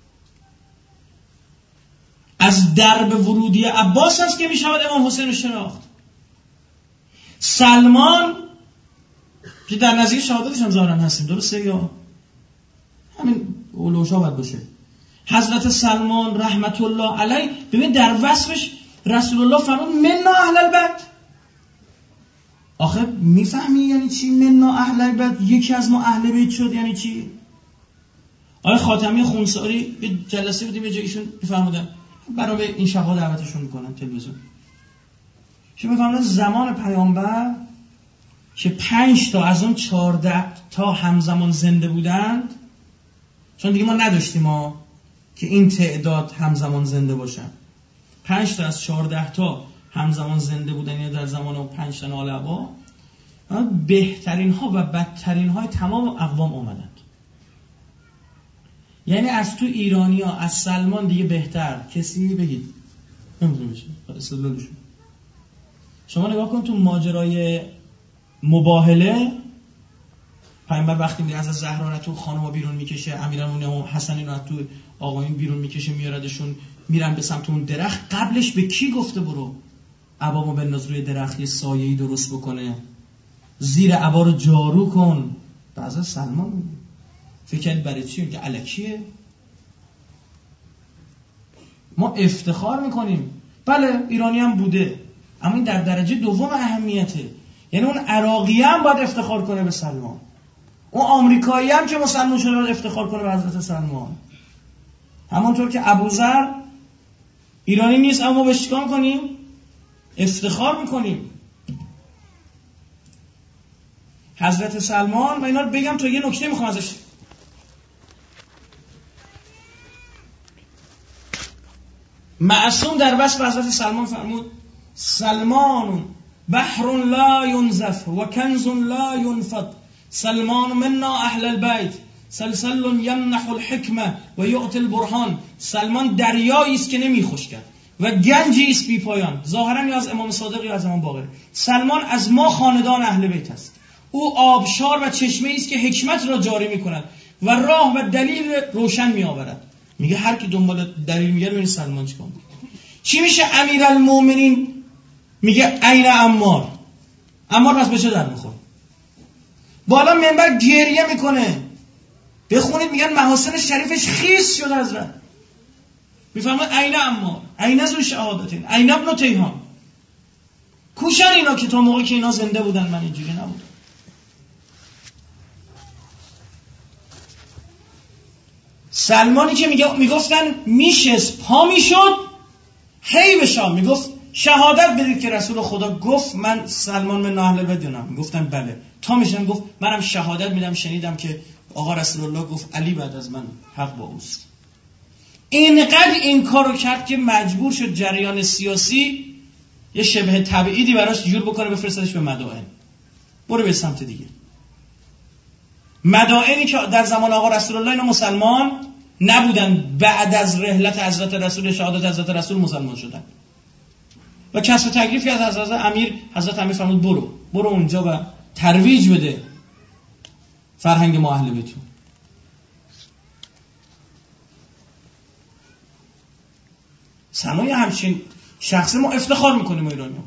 [SPEAKER 2] از درب ورودی عباس هست که میشود امام حسین رو شناخت. سلمان که در نزدیک شهادتش هم ظاهرا هستیم، درسته یا همین اولوشا باید باشه. حضرت سلمان رحمت الله علیه ببین در وصفش رسول الله فرمود منا اهل البیت. آخه میفهمی یعنی چی منا اهل البیت؟ یکی از ما اهل بیت شد یعنی چی؟ آقای خاتمی خونساری یه جلسه بودیم یه جایشون میفرمودن برای این شبا دعوتشون میکنن تلویزیون، چه میفرمودن زمان پیامبر که پنج تا از اون چهارده تا همزمان زنده بودند، چون دیگه ما نداشتیم ما که این تعداد همزمان زنده باشن، پنج تا از چهارده تا همزمان زنده بودن یا در زمان اون پنج تا نال عبا، بهترین ها و بدترین های تمام اقوام اومدند. یعنی از تو ایرانی ها از سلمان دیگه بهتر کسی بگید نمیتونه بشه استدلالشون. شما نگاه کن تو ماجرای مباهله، پیامبر وقتی میره از زهرا تو خانم‌ها بیرون میکشه، امیرالمومنین و حسن اینو تو آقایون بیرون میکشه میاردشون میرن به سمت اون درخت، قبلش به کی گفته برو عبامو بنداز روی درخت یه سایه‌ای درست بکنه، زیر عبا رو جارو کن؟ بعضا سلمان فکر کنید برای چی؟ که الکیه. ما افتخار میکنیم بله ایرانی هم بوده، اما این در درجه دوم اهمیته. یعنی اون عراقی هم باید افتخار کنه به سلمان، اون آمریکایی هم که مسلمان شده باید افتخار کنه به حضرت سلمان. همونطور که ابوذر ایرانی نیست اما بهش چیکار کنیم؟ افتخار میکنیم. حضرت سلمان، من اینا رو بگم تا یه نکته میخوام ازش. معصوم در وصف حضرت سلمان فرمود سلمان بحر لا ينزف و کنز لا ينفض سلمان منا اهل البیت سلسل یمنح الحکمه و یعطی البرهان. سلمان دریایی است که نمیخشکد و گنجی است بی پایان. ظاهرا یا از امام صادق یا از امام باقر. سلمان از ما خاندان اهل بیت است. او آبشار و چشمه است که حکمت را جاری میکند و راه و دلیل روشن میآورد. میگه هر کی دنبال دلیل میگه ببین سلمان چیکار میکنه. چی میشه امیرالمومنین؟ میگه عین عمار. عمار پس به چه در میخوره؟ بالا منبر گریه میکنه. بخونید میگن محاسن شریفش خیس شد حضرت. میفهمن عین عمار، عین ذو شهادتین، عین ابن تیهان. کوشن اینا که تا موقعی که اینا زنده بودن من اینجوری نبودم. سلمانی که میگه میگفتن میشست پا میشد هی بشام میگفت شهادت بدید که رسول خدا گفت من سلمان من اهل بیت بدونم. میگفتن بله. تا میشدن گفت منم شهادت میدم شنیدم که آقا رسول الله گفت علی بعد از من حق با اوست. اینقدر این کارو کرد که مجبور شد جریان سیاسی یه شبه تبعیدی براش جور بکنه بفرستش به مدائن. برو به سمت دیگه. مدائنی که در زمان آقا رسول الله اینا مسلمان نبودن، بعد از رحلت حضرت رسول شهادت حضرت رسول مسلمان شدن. و کسب تکلیفی از حضرت امیر حضرت امیر فرمود برو برو اونجا و ترویج بده فرهنگ ما اهل بیت. سلمان همچین شخصی ما افتخار میکنیم ایرانی‌ها.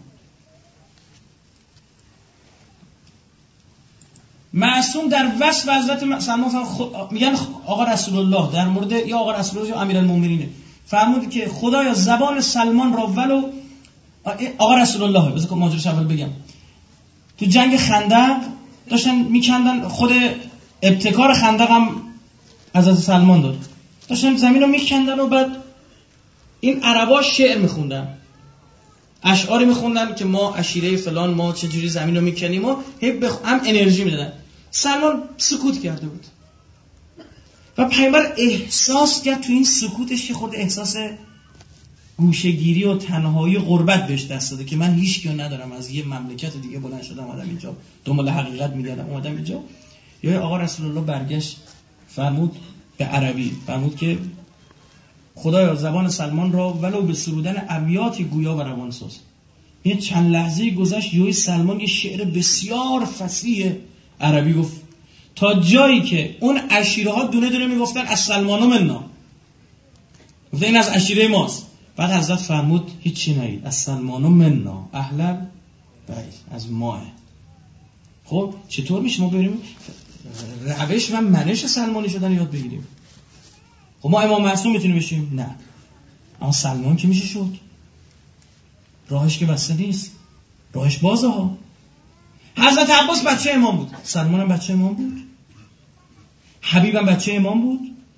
[SPEAKER 2] معصوم در وصف حضرت سلمان خود... میگن آقا رسول الله در مورد یا آقا رسول الله یا امیرالمومنین فرمود که خدایا زبان سلمان را ولو آقا رسول الله بذار که ماجراش اول بگم. تو جنگ خندق داشتن میکندن، خود ابتکار خندق هم حضرت سلمان داد، داشتن زمین رو میکندن و بعد این عربا شعر میخوندن، اشعاری میخوندن که ما عشیره فلان ما چجوری زمین رو میکنیم و بخ... هم انرژی میدادن. سلمان سکوت کرده بود و پیامبر احساس کرد تو این سکوتش که خود احساس گوشه‌گیری و تنهایی و غربت بهش دست داده که من هیچ کیو ندارم، از یه مملکت دیگه بلند شدم اومدم اینجا دنبال حقیقت میگردم اومدم اینجا. یا آقا رسول الله برگشت فرمود به عربی فرمود که خدایا زبان سلمان را ولو به سرودن ابیاتی گویا و روان ساز. یه چند لحظه گذشت یوی سلمان یه شعر بسیار فصیح عربی گفت تا جایی که اون عشیره ها دونه دونه میگفتن از سلمان منا، گفتن این از عشیره ماست. بعد حضرت فرمود هیچی نگید، از سلمان منا اهل بیت از ماه. خب چطور میشه ما بریم روش و منش سلمانی شدن یاد بگیریم؟ خب ما امام معصوم میتونیم بشیم؟ نه. اما سلمان که میشه شد؟ راهش که بسته نیست، راهش بازه ها. حضرت عباس بچه امام بود، سلمان هم بچه امام بود، حبیب هم بچه امام بود.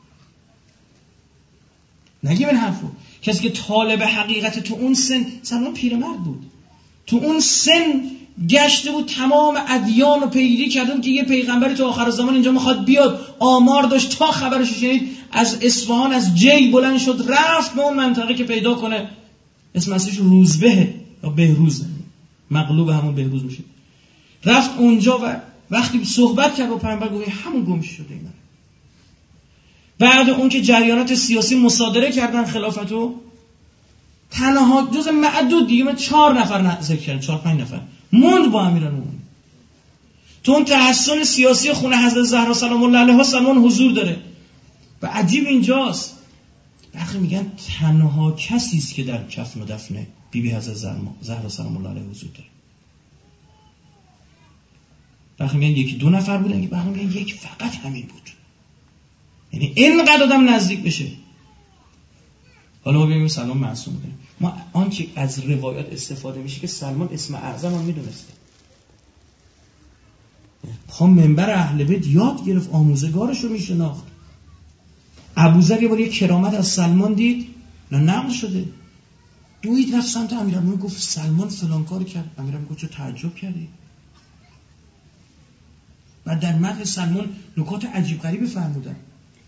[SPEAKER 2] نگیم این حرفو. کسی که طالب حقیقت تو اون سن، سلمان پیرمرد بود، تو اون سن گشته بود تمام ادیان رو پیگیری کرده بود که یه پیغمبری تو آخر زمان اینجا میخواد بیاد، آمار داشت تا خبرش شنید از اصفهان از جی بلند شد رفت به اون منطقه که پیدا کنه اسم اصلیش روزبه یا بهروز، مغلوب همون بهروز میشه. رفت اونجا و وقتی صحبت کرد با پیغمبر گفت همون گم شده اینا. بعد اون که جریانات سیاسی مصادره کردن خلافتو، تنها جز معدود دیگه من چهار نفر ذکر کردن، چهار پنج نفر موند با امیرالمومنین. تو اون تحسن سیاسی خونه حضرت زهرا سلام الله علیها سلمان حضور داره و عجیب اینجاست بخی میگن تنها کسی است که در کفن و دفن بی بی حضرت زهرا سلام الله علیها حضور داره. بخی میگن یکی دو نفر بودن که بخی میگن یک فقط همین بود، یعنی اینقدر آدم نزدیک بشه. حالا ما ببینیم سلمان معصوم بوده. ما آنچه از روایات استفاده میشه که سلمان اسم اعظم هم میدونسته، پا منبر اهل بیت یاد گرفت، آموزگارش رو میشناخت. ابوذر یه بار یه کرامت از سلمان دید، نه نقل شده، دوید رفت سمت امیرالمومنین گفت سلمان فلان کار کرد. امیرالمومنین گفت چه تعجب کردی؟ بعد در متن سلمان نکات عجیب غریبی فرمودن.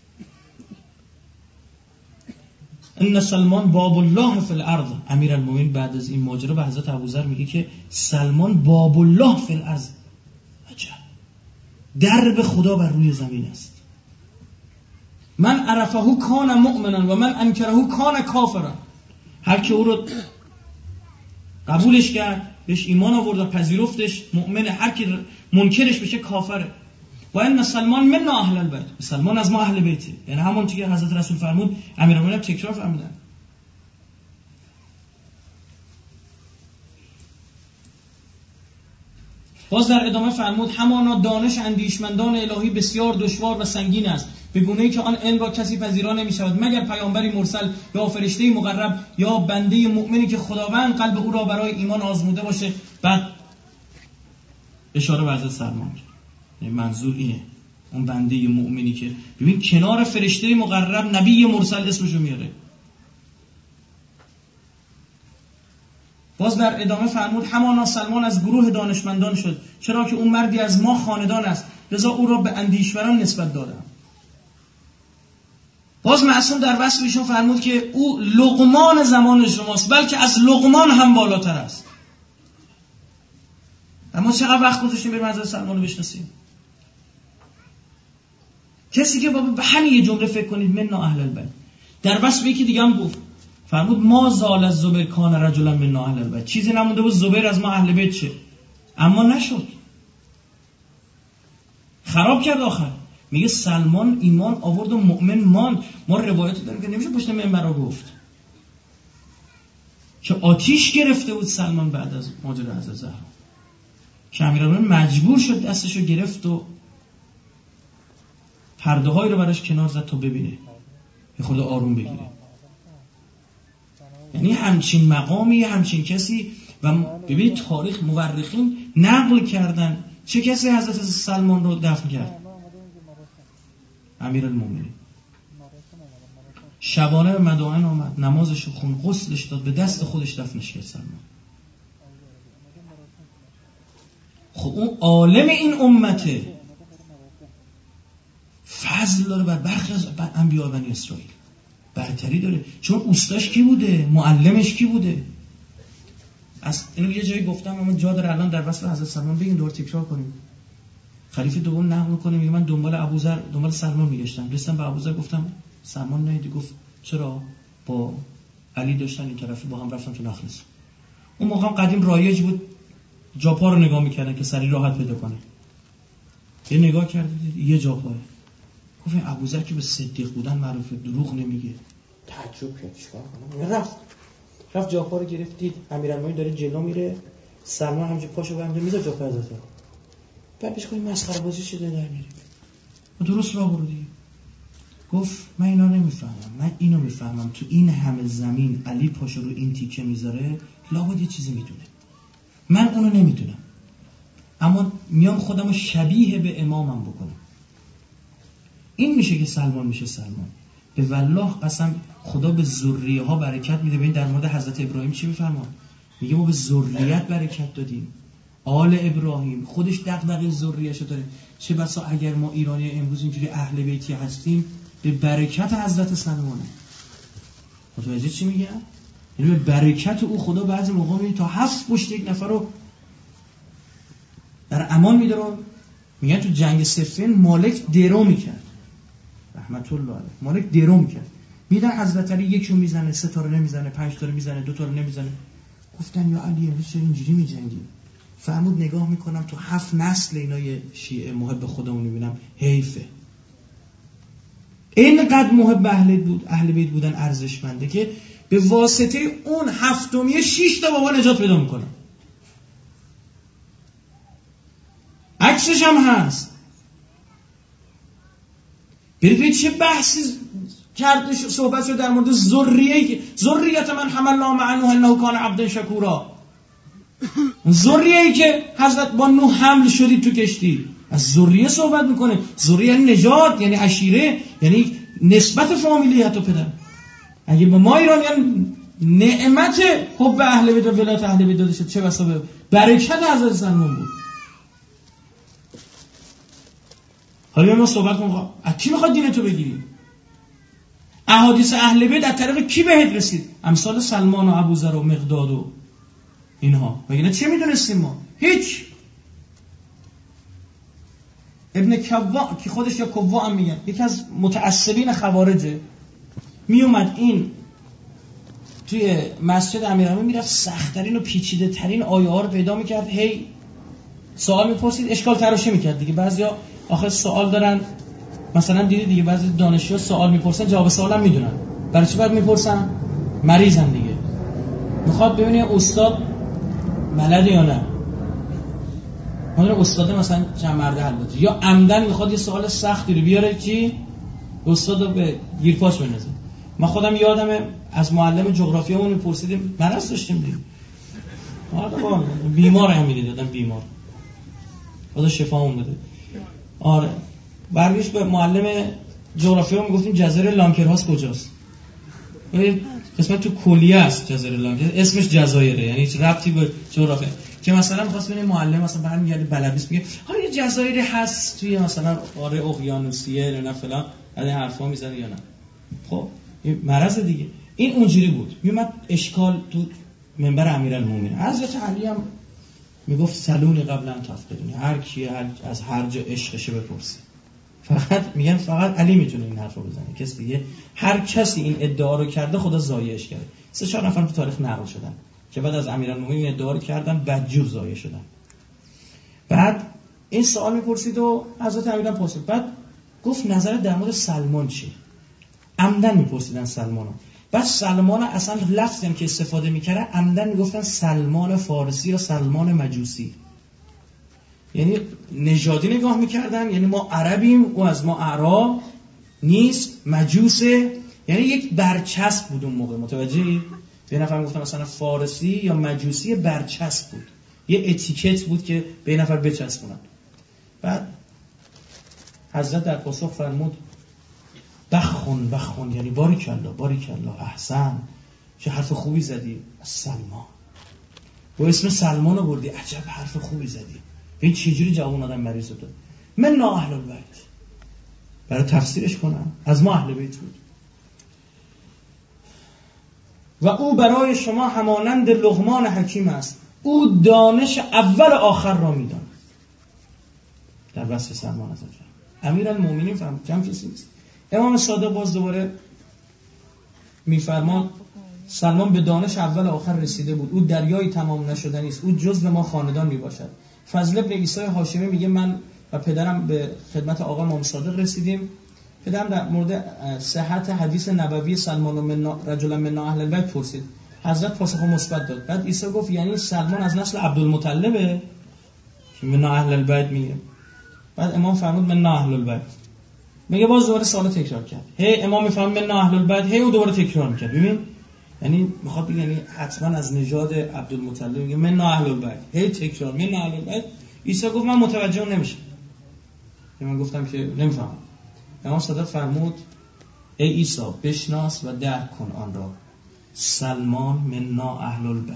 [SPEAKER 2] ان سلمان باب الله فی الارض. امیرالمومنین بعد از این ماجرا به حضرت ابوذر میگه که سلمان باب الله فی الارض. عجب، درب خدا بر روی زمین است. من عرفه کان مؤمنا و من انکره کان کافرا. هر که او رو قبولش کرد، بهش ایمان آورد و پذیرفتش، مؤمنه. هر کی منکرش بشه کافره. و این سلمان من اهل البیت، سلمان از ما اهل بیته. یعنی همون چیزی که حضرت رسول فرمود، امیرالمومنین تکرار فرمودن. باز در ادامه فرمود همانا دانش اندیشمندان الهی بسیار دشوار و سنگین است، به گونه‌ای که آن علم را کسی پذیرا نمی‌شود مگر پیامبری مرسل یا فرشته مقرب یا بنده مؤمنی که خداوند قلب او را برای ایمان آزموده باشه. بعد اشاره به حضرت سلمان، یعنی منظور اینه، اون بنده مؤمنی که ببین کنار فرشته مقرب نبی مرسل اسمشو میاره. باز در ادامه فرمود همانا سلمان از گروه دانشمندان شد، چرا که اون مردی از ما خاندان است، لذا او را به اندیشوران نسبت دادم. باز معصوم در وصف ایشون فرمود که او لقمان زمان شماست، بلکه از لقمان هم بالاتر است. اما چقدر وقت گذاشتیم بریم حضرت سلمان رو بشناسیم؟ کسی که بابا به همین یه جمله فکر کنید، منا اهل البیت. در وصف یکی دیگه هم گفت، فرمود ما زال از زبیر کان رجلا منا اهل البیت. چیزی نمونده بود زبیر از ما اهل بیت شه، اما نشد، خراب کرد آخر. میگه سلمان ایمان آورد و مؤمن ماند. ما روایت داریم که نمیشه پشت منبر رو گفت که آتیش گرفته بود سلمان بعد از ماجرای حضرت زهرا، که امیرالمومنین مجبور شد دستشو گرفت و پرده هایی رو براش کنار زد تا ببینه، یه خورده آروم بگیره. یعنی همچین مقامی، همچین کسی. و ببینید تاریخ مورخین نقل کردن چه کسی حضرت سلمان رو دفن کرد؟ امیرالمومنین. شبانه به مدائن آمد، نمازش رو خون، غسلش داد، به دست خودش دفنش کرد سلمان. خب اون عالم این امته، فضل داره بر برخی از انبیاء بنی اسرائیل، برتری داره. چون اوستاش کی بوده؟ معلمش کی بوده؟ از اینو یه جایی گفتم اما جا داره الان در وصف حضرت سلمان بگیم، دوباره تکرار کنیم. خلیفه دوم نقل میکنه، میگه من دنبال ابوذر، دنبال سلمان میگشتم، رسیدم به ابوذر، گفتم سلمان نیدی؟ گفت چرا؟ با علی داشتن این طرفی، با هم رفتن تو نخلص. اون موقع قدیم رایج بود جاپا رو نگاه میکردن که سری راحت پیدا کنه. یه نگاه کرد یه جاپاه. گفت این ابوذر که به صدیق بودن معروفه، دروغ نمیگه. تعجب کرد، چیکار کنم؟ رفت رفت جاپا رو گرفت، دید امیرالمومنین داره جلو میره، سلمان همونجا پاشو برمی‌داره میذاره جاپا حضرت. بعد بهش گفت مسخره بازی شده در میری. و درست راه برو دیگه. گفت من اینا نمیفهمم، من اینو میفهمم تو این همه زمین علی پاشو رو این تیکه میذاره، لابد یه چیزی میدونه، من اونو نمیدونم، اما میام خودمو شبیه به امامم بکنم. این میشه که سلمان میشه سلمان. به والله قسم خدا به ذریه ها برکت میده. ببین در مورد حضرت ابراهیم چی میفرماد؟ میگه ما به ذریت برکت دادیم. آل ابراهیم خودش دغدغه ذریه‌شو داره. چه بسا اگر ما ایرانی امروز اینجوری اهل بیتی هستیم، به برکت حضرت سلمانه. متوجه چی میگم؟ یعنی به برکت او خدا بعضی موقع میگه تا هفت پشت یک نفر رو در امان میداره. میگن تو جنگ صفین مالک درو میکرد، رحمت الله علیه، مالک درو میکرد. میدن حضرت علی یکیو میزنه، سه تا رو نمیزنه، پنج تا رو میزنه، دو تا رو نمیزنه. گفتن یا علی امروز چرا اینجوری میجنگی؟ فرمود نگاه میکنم تو هفت نسل اینای شیعه محب خودمون میبینم، حیفه. اینقدر محب اهل بود، اهل بیت بودن ارزشمنده که به واسطه اون هفتمیه شش تا بابا نجات پیدا میکنن. عکسش هم هست. ببینید چه بحثی کرد، صحبت شد در مورد ذریه، ذریت من حملنا مع نوح انه کان عبدا شکورا. ذریه‌ای که حضرت با نوح حمل شدید تو کشتی، از ذریه صحبت میکنه. ذریه یعنی نجات، یعنی عشیره، یعنی نسبت فامیلیت و پدر. اگه به ما ایرانیان نعمت حب اهل بیت و ولایت اهل بیت داده شد، چه بسا به برکت حضرت سلمان بود. حالا ما صحبت کنیم از کی میخواد دین تو بگیری؟ احادیث اهل بیت از طریق کی بهت رسید؟ امثال سلمان و ابوذر و مقداد و اینها. مگه نه چه میدونستیم ما؟ هیچ. ابن کوا که خودش یا کوا هم میگن، یکی از متعصبین خوارجه، میومد این توی مسجد امیرالمومنین میرفت سخت‌ترین و پیچیده ترین آیه ها رو پیدا میکرد، هی سوال میپرسید، اشکال تراشی میکرد دیگه. بعضیا آخر سوال دارن، مثلا دیدی دیگه بعضی دانشجو سوال میپرسن جواب سوالم میدونن، برای چی باید میپرسن؟ مریضن دیگه. میخواد ببینه استاد بلده یا نه، اون استاد مثلا چند مرده حل بده، یا عمدن میخواد یه سوال سختی رو بیاره چی استاد رو به گیرپاش بندازه. ما خودم یادمه از معلم جغرافیامون میپرسیدیم، مرض داشتیم دیگه، آره بیمار هم میدید دادم بیمار، خدا شفامون بده. آره برگشت به معلم جغرافیا میگفتیم جزایر لانکرهاس کجاست، این قسمت تو کلیه است جزایر لانکرهاس، اسمش جزایره، یعنی هیچ ربطی به جغرافیا. که مثلا می‌خواست ببینه معلم مثلا برمیگرده بلبیس میگه ها یه جزایری هست توی مثلا قاره اقیانوسیه نه فلان، از این حرفا میزنه یا نه. خب این مرض دیگه. این اونجوری بود، میومد اشکال تو منبر امیرالمومنین. حضرت علی هم میگفت سلونی قبل ان تفقدونی، هر کی هر از هر جا عشقشه بپرسه. فقط میگن فقط علی میتونه این حرفو بزنه، کسی دیگه هر کسی این ادعا رو کرده خدا ضایعش کرده. سه چهار نفر تو تاریخ نقل شدن که بعد از امیرالمومنین ادعا رو کردن بدجور ضایع شدن. بعد این سوال میپرسید و حضرت امیرم پرسید، بعد گفت نظر در مورد سلمان چی؟ عمدن میپرسیدن سلمانو. بعد سلمان اصلا لفظی هم که استفاده میکردن عمدن میگفتن سلمان فارسی یا سلمان مجوسی، یعنی نژادی نگاه میکردن، یعنی ما عربیم او از ما اعراب نیست، مجوسه، یعنی یک برچسب بود اون موقع. متوجهی؟ یه نفر میگفتن مثلا فارسی یا مجوسی، برچسب بود، یه اتیکت بود که به یه نفر بچسبونن. بعد حضرت در پاسخ فرمود بخون بخون، یعنی باریکالله باریکالله احسن، چه حرف خوبی زدی. سلمان با اسم سلمان رو بردی، عجب حرف خوبی زدی. این چجوری جواب اون آدم مریض داد؟ من نا اهل البیت، برای تفسیرش کنم از ما اهل بیت بود و او برای شما همانند لقمان حکیم است، او دانش اول آخر را میداند. در وصف سلمان از امیرالمومنین فهم جمع کسی نیست. امام صادق باز دوباره میفرمان سلمان به دانش اول آخر رسیده بود، او دریای تمام نشدنی است، او جزو ما خاندان میباشد. فضل ابن عیسی هاشمی میگه من و پدرم به خدمت آقا امام صادق رسیدیم. پدرم در مورد صحت حدیث نبوی سلمان و من رجلا من اهل البیت پرسید، حضرت پاسخ مثبت داد. بعد عیسی گفت یعنی سلمان از نسل عبدالمطلبه که من اهل البیت میگه. بعد امام فرمود من اهل البیت، میگه باز دوباره سوال تکرار کرد، هی امام میفهم من اهل البیت، هی اون دوباره تکرار میکرد. ببین یعنی میخواد بگه یعنی حتما از نژاد عبدالمطلب، میگه من اهل البیت، هی تکرار من اهل البیت. عیسی گفت من متوجه نمیشم، من گفتم که نمیفهمم. امام صادق فرمود ای عیسی بشناس و درک کن آن را، سلمان من اهل البیت،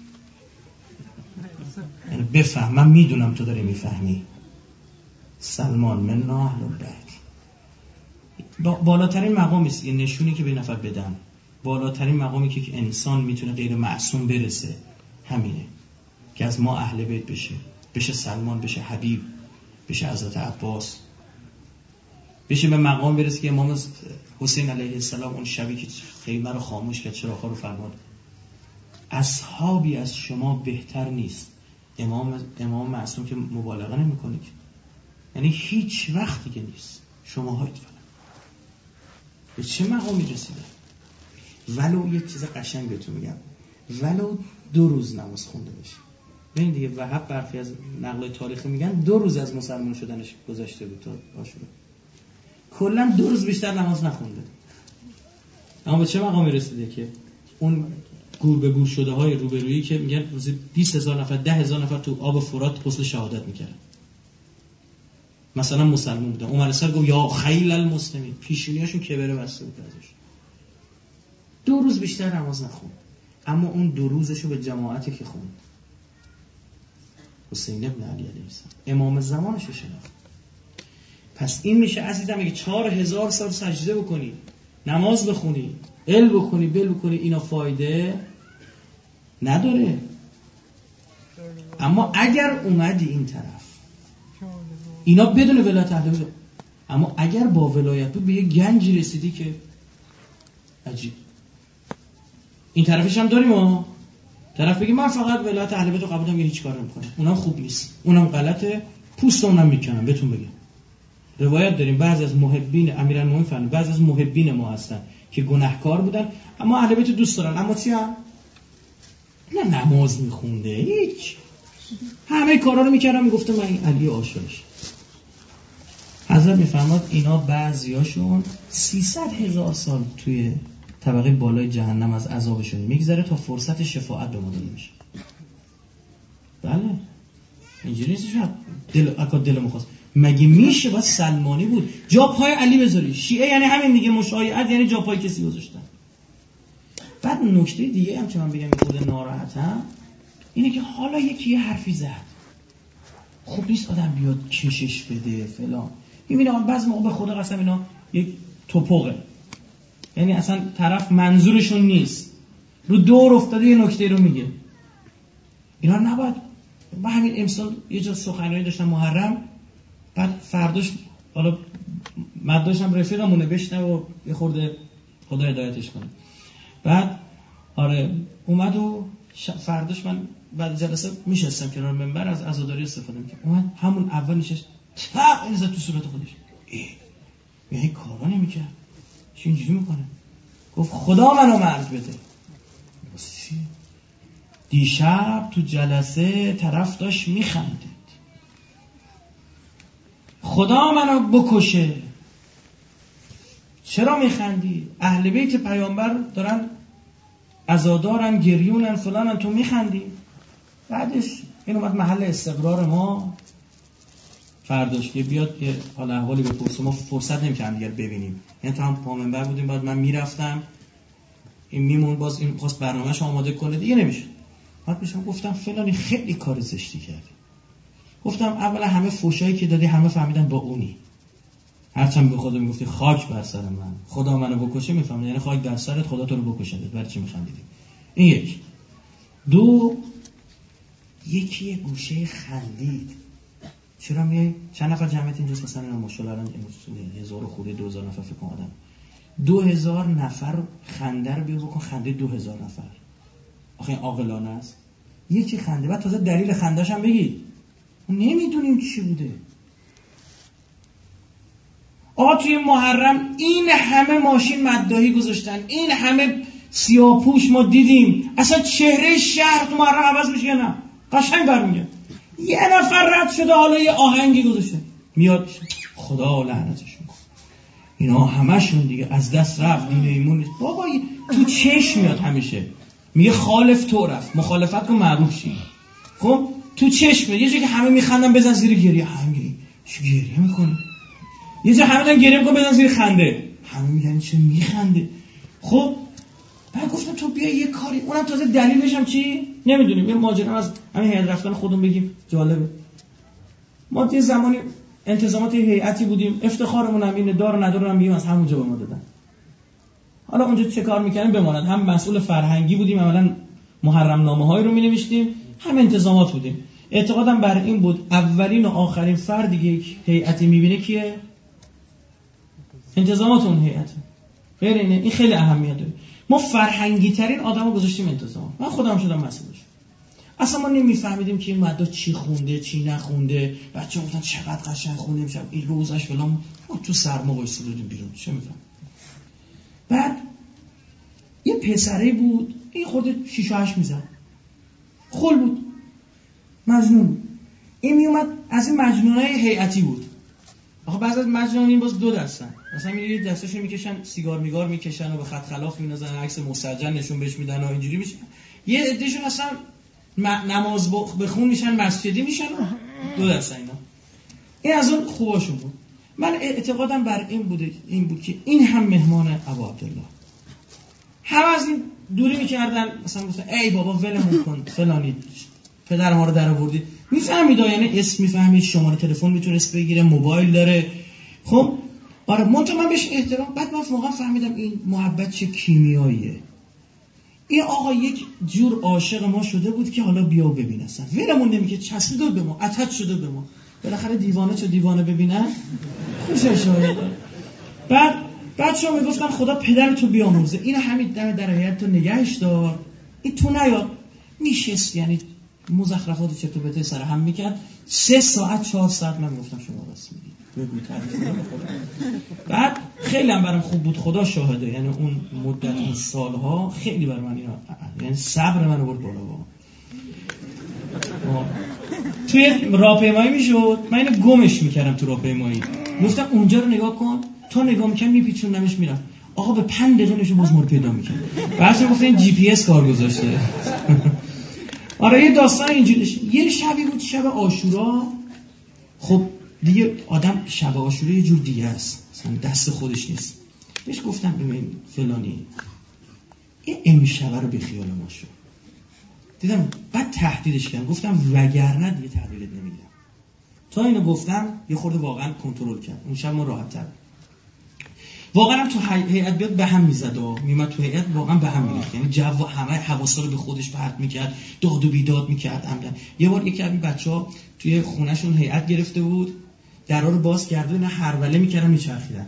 [SPEAKER 2] یعنی بفهم، من میدونم تو داری میفهمی، سلمان من اهل البیت. بالاترین مقامی است، یه نشونی که به نفر بدن، بالاترین مقامی که که انسان میتونه غیر معصوم برسه همینه که از ما اهل بیت بشه، بشه سلمان، بشه حبیب، بشه حضرت عباس، بشه به مقام برسه که امام حسین علیه السلام اون شبی که خیمه رو خاموش کرد چراغ‌ها رو فرمود اصحابی از شما بهتر نیست. امام امام معصوم که مبالغه نمی‌کنه، یعنی هیچ وقتی که نیست، شماهایید فقط. به چه مقامی رسیده؟ ولو یه چیز قشنگ بهتون میگم، ولو دو روز نماز خونده بشه. ببین دیگه وهب برخی از نقل تاریخی میگن دو روز از مسلمان شدنش گذشته بود تا آشورا، کلا دو روز بیشتر نماز نخونده. اما به چه مقامی رسیده که اون گور به گور شده های روبرویی که میگن روزی بیست هزار نفر ده هزار نفر تو آب فرات غسل شهادت میکردن، مثلا مسلمان بودن. عمر سر گفت یا خیل المسلمین، پیشونیاشون کبره بسته بود ازش. دو روز بیشتر نماز نخوند، اما اون دو روزشو به جماعتی که خوند حسین ابن علی علیه السلام امام زمانشو شناخت. پس این میشه عزیزم اگه چهار هزار سال سجده بکنی، نماز بخونی، علم بخونی، بل بکنی، اینا فایده نداره. اما اگر اومدی این طرف اینا بدون ولایت اهل بیت. اما اگر با ولایت بود به یه گنجی رسیدی که عجیب. این طرفش هم داریم ها، طرف بگی من فقط ولایت اهل بیت رو قبول دارم، یه هیچ کار نمی‌کنم، اونم خوب نیست، اونم غلطه، پوست اونم میکنم. بهتون بگم روایت داریم بعضی از محبین امیرالمومنین فرمودن بعضی از محبین ما هستن که گناهکار بودن اما اهل بیت دوست دارن، اما چی هم نه نماز میخونده، هیچ همه کارا رو میکردم، میگفته من این علی عاشقش. حضرت میفرماد اینا بعضیاشون سیصد هزار سال توی طبقه بالای جهنم از عذابشون میگذره تا فرصت شفاعت به ما داده میشه. بله اینجوری نیست شد دل اکاد دل مخواست. مگه میشه باید سلمانی بود جا پای علی بذاری؟ شیعه یعنی همین دیگه، مشایعت یعنی جا پای کسی گذاشتن. بعد نکته دیگه هم که من بگم خود ناراحتم اینه که حالا یکی یه حرفی زد، خوب نیست آدم بیاد کشش بده فلان. میبینه بعضی موقع به خدا قسم اینا یک توپقه، یعنی اصلا طرف منظورشون نیست، رو دور افتاده یه نکته رو میگه. اینا نباید. من همین امسال یه جا سخنرانی داشتم محرم، بعد فرداش حالا مداشم رفیقمونه بشنه و یه خورده خدا هدایتش کنه. بعد آره اومد و فرداش من بعد جلسه میشستم کنار منبر از عزاداری استفاده میکنم، اومد همون اول نشست تا این زد تو صورت خودش، ای یعنی کارا نمیکرد چی اینجوری میکنه؟ گفت خدا منو مرد بده. دیشب تو جلسه طرف داشت میخندید خدا منو بکشه. چرا میخندی؟ اهل بیت پیامبر دارن عزادارن گریونن فلانن تو میخندی. بعدش این اومد محل استقرار ما، فرداش که بیاد یه حال احوالی بپرسه، ما فرصت نمی‌کردیم دیگه ببینیم، یعنی تو هم پا منبر بودیم، بعد من میرفتم این میمون باز این خواست برنامه‌اش آماده کنه دیگه نمیشه. بعد بهشون گفتم فلانی خیلی کار زشتی کردی. گفتم اولا همه فوشایی که دادی همه فهمیدن با اونی، هرچند به خدا میگفتی خاک بر سر من خدا منو بکشه، میفهمید یعنی خاک در سرت خدا تو رو بکشه، برای چی میخندیدی؟ این یک. دو، یکی یه گوشه خندید. چرا میای چند نفر جمعیت اینجاست؟ مثلا اینا ماشاءالله الان هزار خورده دو هزار نفر فکر کنم آدم، دو هزار نفر خنده رو بیا بکن، خنده دو هزار نفر آخه این عاقلانه است؟ یکی خنده بعد تازه دلیل خنده‌اش هم بگید نمیدونیم چی بوده. آقا توی محرم این همه ماشین مداحی گذاشتن، این همه سیاه‌پوش ما دیدیم، اصلا چهره شهر تو محرم عوض میشه یا نه؟ قشنگ برمیگه یه نفر رد شده حالا یه آهنگی گذاشته میاد خدا لعنتشون کنه. اینا همشون دیگه از دست رفت، دین ایمون بابا تو چشم میاد همیشه میگه خالف تو رفت، مخالفت کن معروف شی. خب تو چشم یه جایی که همه میخندن بزن زیر گریه، همین چی گریه میکنی؟ یه جا همه دارن گریه میکنن بزن زیر خنده، همه میگن چه میخنده. خب بعد گفتم تو بیا یه کاری، اونم تازه دلیلش هم چی نمیدونیم، یه ماجرا از همین هیئت رفتن خودمون بگیم جالبه. ما یه زمانی انتظامات هیئتی بودیم، افتخارمون هم اینه، دار و ندار هم میگیم از همونجا به ما دادن. حالا اونجا چه کار میکنیم بماند، هم مسئول فرهنگی بودیم، اولا محرم نامه‌های رو می‌نوشتیم، هم انتظامات بودیم. اعتقادم بر این بود اولین و آخرین فردی که یک هیئتی می‌بینه کیه؟ انتظامات اون هیئت. غیر اینه، این خیلی اهمیت داره. ما فرهنگی ترین آدمو گذاشتیم انتظام. من خودم شدم مسئولش. اصلا ما نمیفهمیدیم که این مدد چی خونده چی نخونده. بچه‌ها گفتن چقدر قشنگ خونده میشه، این روزش فلان، ما تو سرما وایسادیم بیرون، چه می‌فهم. بعد یه پسره بود، این خورده شیش و هشت میزد، خل بود، مجنون. این میومد از این مجنونای هیئتی بود. آخه بعضی از مجنونین باز دو دستن، مثلا میگه دستاشو میکشن سیگار میگار میکشن و به خط خلاف میندازن، عکس مسجل نشون بهش میدن و اینجوری میشه. یه عدهشون اصلا نماز بخون میشن، مسجدی میشن، دو دستن اینا. این از اون خوباشون بود. من اعتقادم بر این بوده این بود که این هم مهمان ابو عبدالله، هم از این دوری میکردن، مثلا گفتن ای بابا ولمون کن فلانی، پدر ما رو در آوردی. میفهمید یعنی اسم میفهمید، شماره تلفن میتونست بگیره، موبایل داره. خب آره منتها من بهش احترام. بعد من واقعا فهمیدم این محبت چه کیمیاییه. این آقا یک جور عاشق ما شده بود که حالا بیا و ببین، اصلا ولمون نمیگه، چسبیده به ما، اتچ شده به ما. بالاخره دیوانه چه دیوانه ببینن خوشش میاد. بعد بچه‌ها میگفتن خدا پدرتو بیامرزه، این همین در در حیاط تو نگهش دار، این تو نیا. میشست یعنی مزخرفات چطور بته سر هم میکرد. سه ساعت چهار ساعت من گفتم شما راست میگید. بعد خیلی هم برام خوب بود، خدا شاهده، یعنی اون مدت اون سالها خیلی برای من اینا، یعنی صبر منو برد بالا. توی راهپیمایی میشد من اینو گمش میکردم تو راهپیمایی، گفتم اونجا رو نگاه کن، تا نگاه میکنم میپیچوندمش میرم. آقا به پنج دقیقه نشه باز مور پیدا میکنه. بعدش گفتن این جی پی اس کار گذاشته. آره یه داستان اینجوریش. یه شبی بود شب عاشورا. خب دیگه آدم شب عاشورا یه جور دیگه است، مثلا دست خودش نیست. بهش گفتم ببین فلانی این امشب رو به خیال ما شو. دیدم بعد تهدیدش کردم، گفتم وگرنه دیگه تحویلت نمیدم. تا اینو گفتم یه خورده واقعا کنترل کرد. اون شب ما راحت تر. واقعا تو هیئت بیاد به هم میزد و میمد تو هیئت واقعا به هم میریخت، یعنی جو همه حواسا رو به خودش پرت میکرد، داد و بیداد میکرد عمدن. یه بار یکی از این بچه‌ها توی خونهشون هیئت گرفته بود، درا رو باز کرده اینا هروله میکردن میچرخیدن.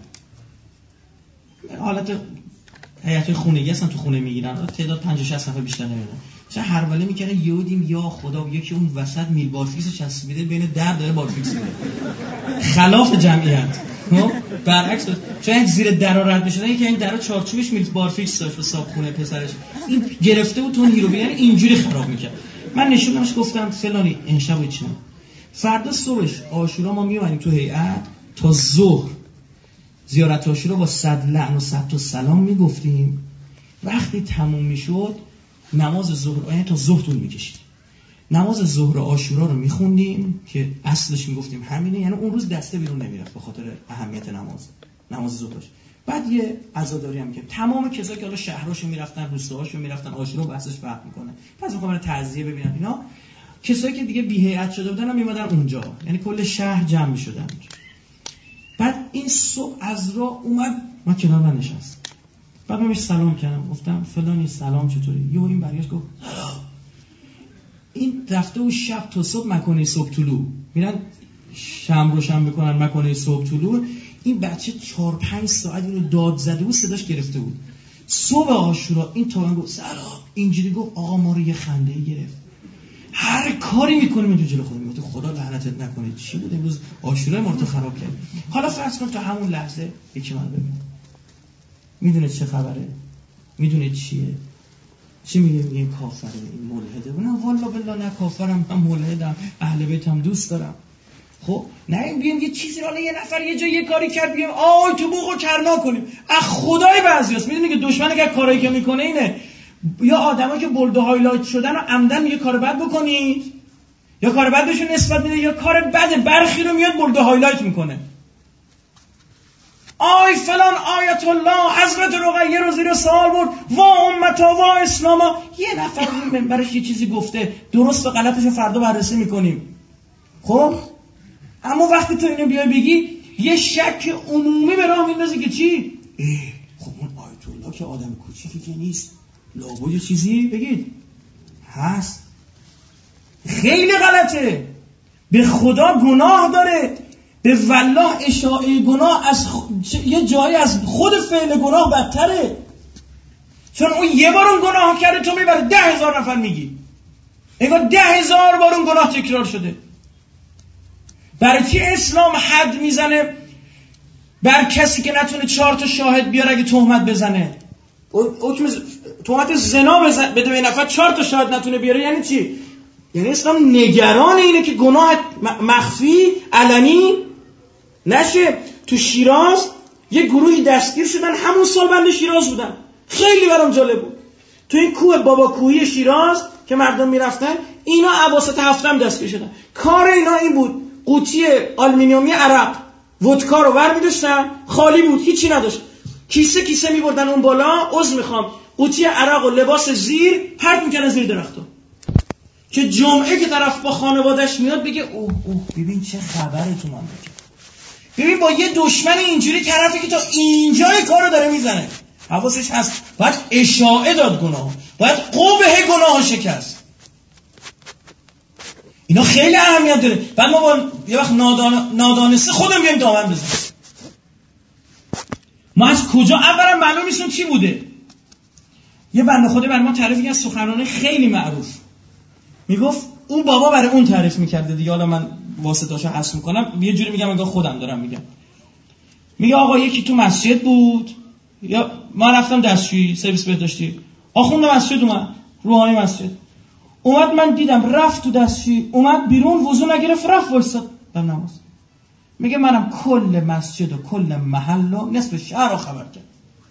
[SPEAKER 2] حالت هیئت خونگی هستن تو خونه میگیرن، تعداد پنجاه شصت نفر بیشتر نمیدن. چه هروله میکردن، یهودیم یا خدا یکی اون وسط میل بارفیکس چسبیده بین در داره بارفیکس میده. خلاف جمعیت. خب برعکس چون زیر درا رد میشدن، یکی این درا چارچوبش میل بارفیکس داشت و صابخونه پسرش این گرفته بود تون هیرو بیان اینجوری خراب میکرد. من نشونمش گفتم فلانی این شب چی. فردا صبحش عاشورا ما میومدیم تو هیئت تا ظهر زیارت عاشورا با صد لعن و صد تا سلام میگفتیم. وقتی تموم میشد نماز ظهر، یعنی تا ظهر طول میکشید، نماز ظهر عاشورا رو میخوندیم که اصلش میگفتیم همینه، یعنی اون روز دسته بیرون نمیرفت به خاطر اهمیت نماز نماز ظهرش. بعد یه عزاداری هم که تمام کسایی که حالا شهراشو میرفتن روستاهاشو میرفتن عاشورا بحثش فرق میکنه، پس میخوام تعزیه ببینن اینا، کسایی که دیگه بی هیئت شده بودن هم میمدن اونجا، یعنی کل شهر جمع میشدن. بعد این صبح از راه اومد ما کنار من نشست، بعد من بهش سلام کردم، گفتم فلانی سلام چطوری؟ یهو این برگشت گفت این رفته و شب تا صبح مکانه صبح طلوع میرن شم روشن بکنن مکانه صبح طلوع. این بچه چهار پنج ساعت اینو داد زده بود، صداش گرفته بود. صبح عاشورا این تا من گفت سلام، اینجوری گفت آقا ما رو یه خنده گرفت، هر کاری میکنیم اینجا جلو خودم. میگه خدا لعنتت نکنه، چی بود امروز عاشورا ما رو خراب کرد. حالا فرض کن تا همون لحظه یکی من ببین میدونه چه خبره، میدونه چیه، چی میگه؟ میگه کافره، این ملحده. نه والله بالله نه کافرم، من ملحدم، اهل بیتم دوست دارم. خب نه این بیام یه چیزی رو یه نفر یه جای یه کاری کرد بیام آی تو بوقو کرنا کنیم. اخ خدای بعضیاست میدونی که دشمنی که کارایی که میکنه اینه، یا آدمایی که بولد هایلایت شدن و عمدن میگه کار بد بکنید، یا کار بد بهشون نسبت میده، یا کار بد برخی رو میاد بولد هایلایت میکنه. آی فلان آیت الله حضرت رقیه رو زیر سوال برد، وا امتا وا اسلاما. یه نفر رو منبرش یه چیزی گفته، درست به غلطش فردا بررسی میکنیم. خب اما وقتی تو اینو بیای بگی یه شک عمومی به راه میندازی که چی؟ اه خب اون آیت الله که آدم کوچیکی که نیست، لابد یه چیزی بگید هست. خیلی غلطه، به خدا گناه داره، به والله اشاعه گناه از خ... یه جایی از خود فعل گناه بدتره، چون اون یه بار اون گناه کرده تو میبره ده هزار نفر میگی انگار ده هزار بار اون گناه تکرار شده. برای چی اسلام حد میزنه بر کسی که نتونه چهار تا شاهد بیاره اگه تهمت بزنه؟ حکم تهمت زنا بزنه بده به نفر چهار تا شاهد نتونه بیاره یعنی چی؟ یعنی اسلام نگران اینه که گناه مخفی علنی نشه. تو شیراز یه گروهی دستگیر شدن، همون سال بنده شیراز بودن، خیلی برام جالب بود. تو این کوه بابا کوهی شیراز که مردم میرفتن، اینا اواسط هفتم دستگیر شدن. کار اینا این بود قوطی آلومینیومی عرق ودکا رو بر می‌داشتن، خالی بود هیچی نداشت، کیسه کیسه می‌بردن اون بالا، عذر می‌خوام قوطی عرق و لباس زیر پرت می‌کردن زیر درخت‌ها که جمعه که طرف با خانواده‌اش میاد بگه اوه اوه ببین چه خبره تو مملکت، ببین با یه دشمن اینجوری طرفی که تا اینجای کارو داره میزنه. حواسش هست، باید اشاعه داد گناه، باید قبح گناه شکست. اینا خیلی اهمیت داره. بعد ما با یه وقت نادان نادانسته خودمون میایم دامن بزنیم. ما از کجا اولا معلوم نیستون چی بوده. یه بنده خدا برای ما تعریف کرد، سخنرانی خیلی معروف. میگفت اون بابا برای اون تعریف میکرده دیگه، حالا من واسطاشو حذف میکنم، یه جوری میگم انگار خودم دارم میگم. میگه آقا یکی تو مسجد بود، یا ما رفتم دستشویی سرویس بهداشتی، آخوند مسجد اومد، روحانی مسجد اومد، من دیدم رفت تو دستشویی، اومد بیرون وضو نگرفت رفت وایساد در نماز. میگه منم کل مسجد و کل محل و نصف شهر رو خبر کرد.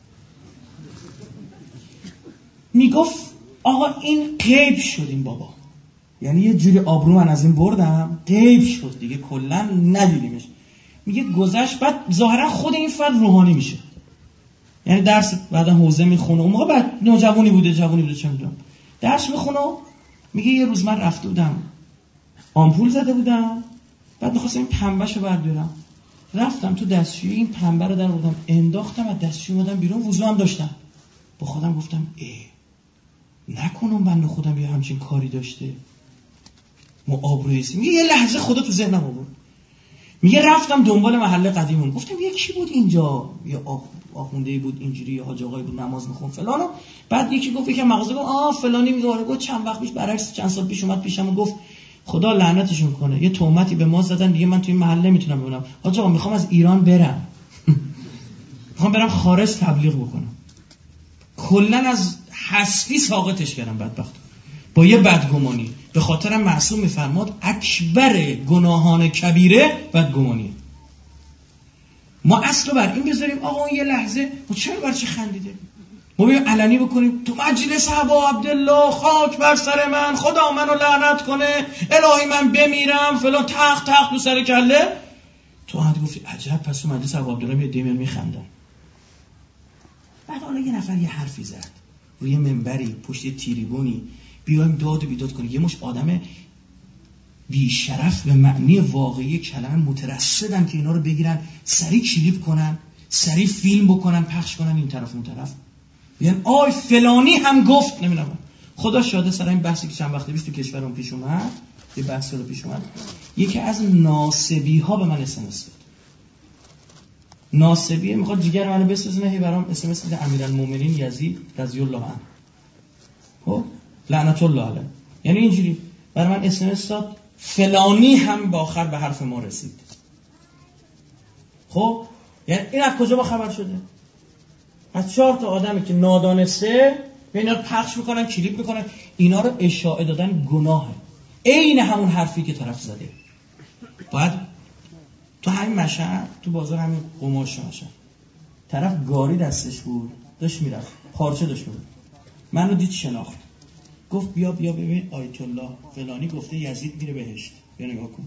[SPEAKER 2] میگفت آقا این غیب شد این بابا، یعنی یه جوری آبرو من از این بردم غیب شد دیگه، کلا ندیدیمش. میگه گذشت، بعد ظاهرا خود این فرد روحانی میشه، یعنی درس بعدا حوزه میخونه، اون موقع بعد نوجوانی بوده جوانی بوده چه میدونم، درس میخونه. میگه یه روز من رفته بودم آمپول زده بودم، بعد میخواستم این پنبهشو بردارم، رفتم تو دستشویی این پنبه رو در بردم انداختم، از دستشویی اومدم بیرون، وضو هم داشتم. با خودم گفتم ای نکنم بنده خودم یه همچین کاری داشته، ما آبرویی. میگه یه لحظه خدا تو ذهنم آورد. میگه رفتم دنبال محله قدیمون، گفتم یکی بود اینجا، یا آخونده‌ای بود اینجوری، یا حاج آقایی بود نماز میخون فلانو. بعد یکی گفت یکی مغازه گفت آ فلانی میگه، گفت چند وقت پیش برعکس چند سال پیش اومد پیشم و گفت خدا لعنتشون کنه، یه تهمتی به ما زدن دیگه، من تو این محله نمیتونم بمونم. حاج آقا میخوام از ایران برم میخوام برم خارج تبلیغ بکنم. کلا از هستی ساقطش کردم بدبخت با یه بدگمانی. به خاطر معصوم میفرماد اکبر گناهان کبیره بدگمانیه. ما اصل بر این بذاریم آقا یه لحظه ما چرا بر چی خندیده، ما بیایم علنی بکنیم تو مجلس ابا عبدالله خاک بر سر من، خدا منو لعنت کنه، الهی من بمیرم فلان، تخت تخت تو سر کله. تو هم گفتی عجب، پس تو مجلس ابا عبدالله میاد دیمن میخندن. بعد حالا یه نفر یه حرفی زد روی منبری پشت تریبونی، بیایم داد و بیداد کنیم. یه مش آدم بی شرف به معنی واقعی کلمه مترصدن که اینا رو بگیرن سریع کلیپ کنن، سریع فیلم بکنن، پخش کنن این طرف اون طرف، یعنی آی فلانی هم گفت نمیدونم. خدا شاده سر این بحثی که چند وقت پیش تو کشورم پیش اومد، یه بحثی رو پیش اومد، یکی از ناصبی ها به من اس ام اس داد. ناصبی میخواد جیگر منو بسوزونه، هی برام اس ام اس میده امیرالمومنین یزید رضی الله عنه، خب لعنت الله علیه، یعنی اینجوری برای من اس ام اس داد فلانی هم با آخر به حرف ما رسید. خب یعنی این از کجا با خبر شده؟ از چهار تا آدمی که نادانسته به اینا رو پخش میکنن، کلیپ میکنن، اینا رو اشاعه دادن گناهه. عین همون حرفی که طرف زده. باید تو همین مشهد تو بازار همین قماش مشهد طرف گاری دستش بود داشت میرفت، پارچه داشت میرفت، منو دید شناخت، گفت بیا بیا ببین آیت الله فلانی گفته یزید میره بهشت، بیا نگاه کن.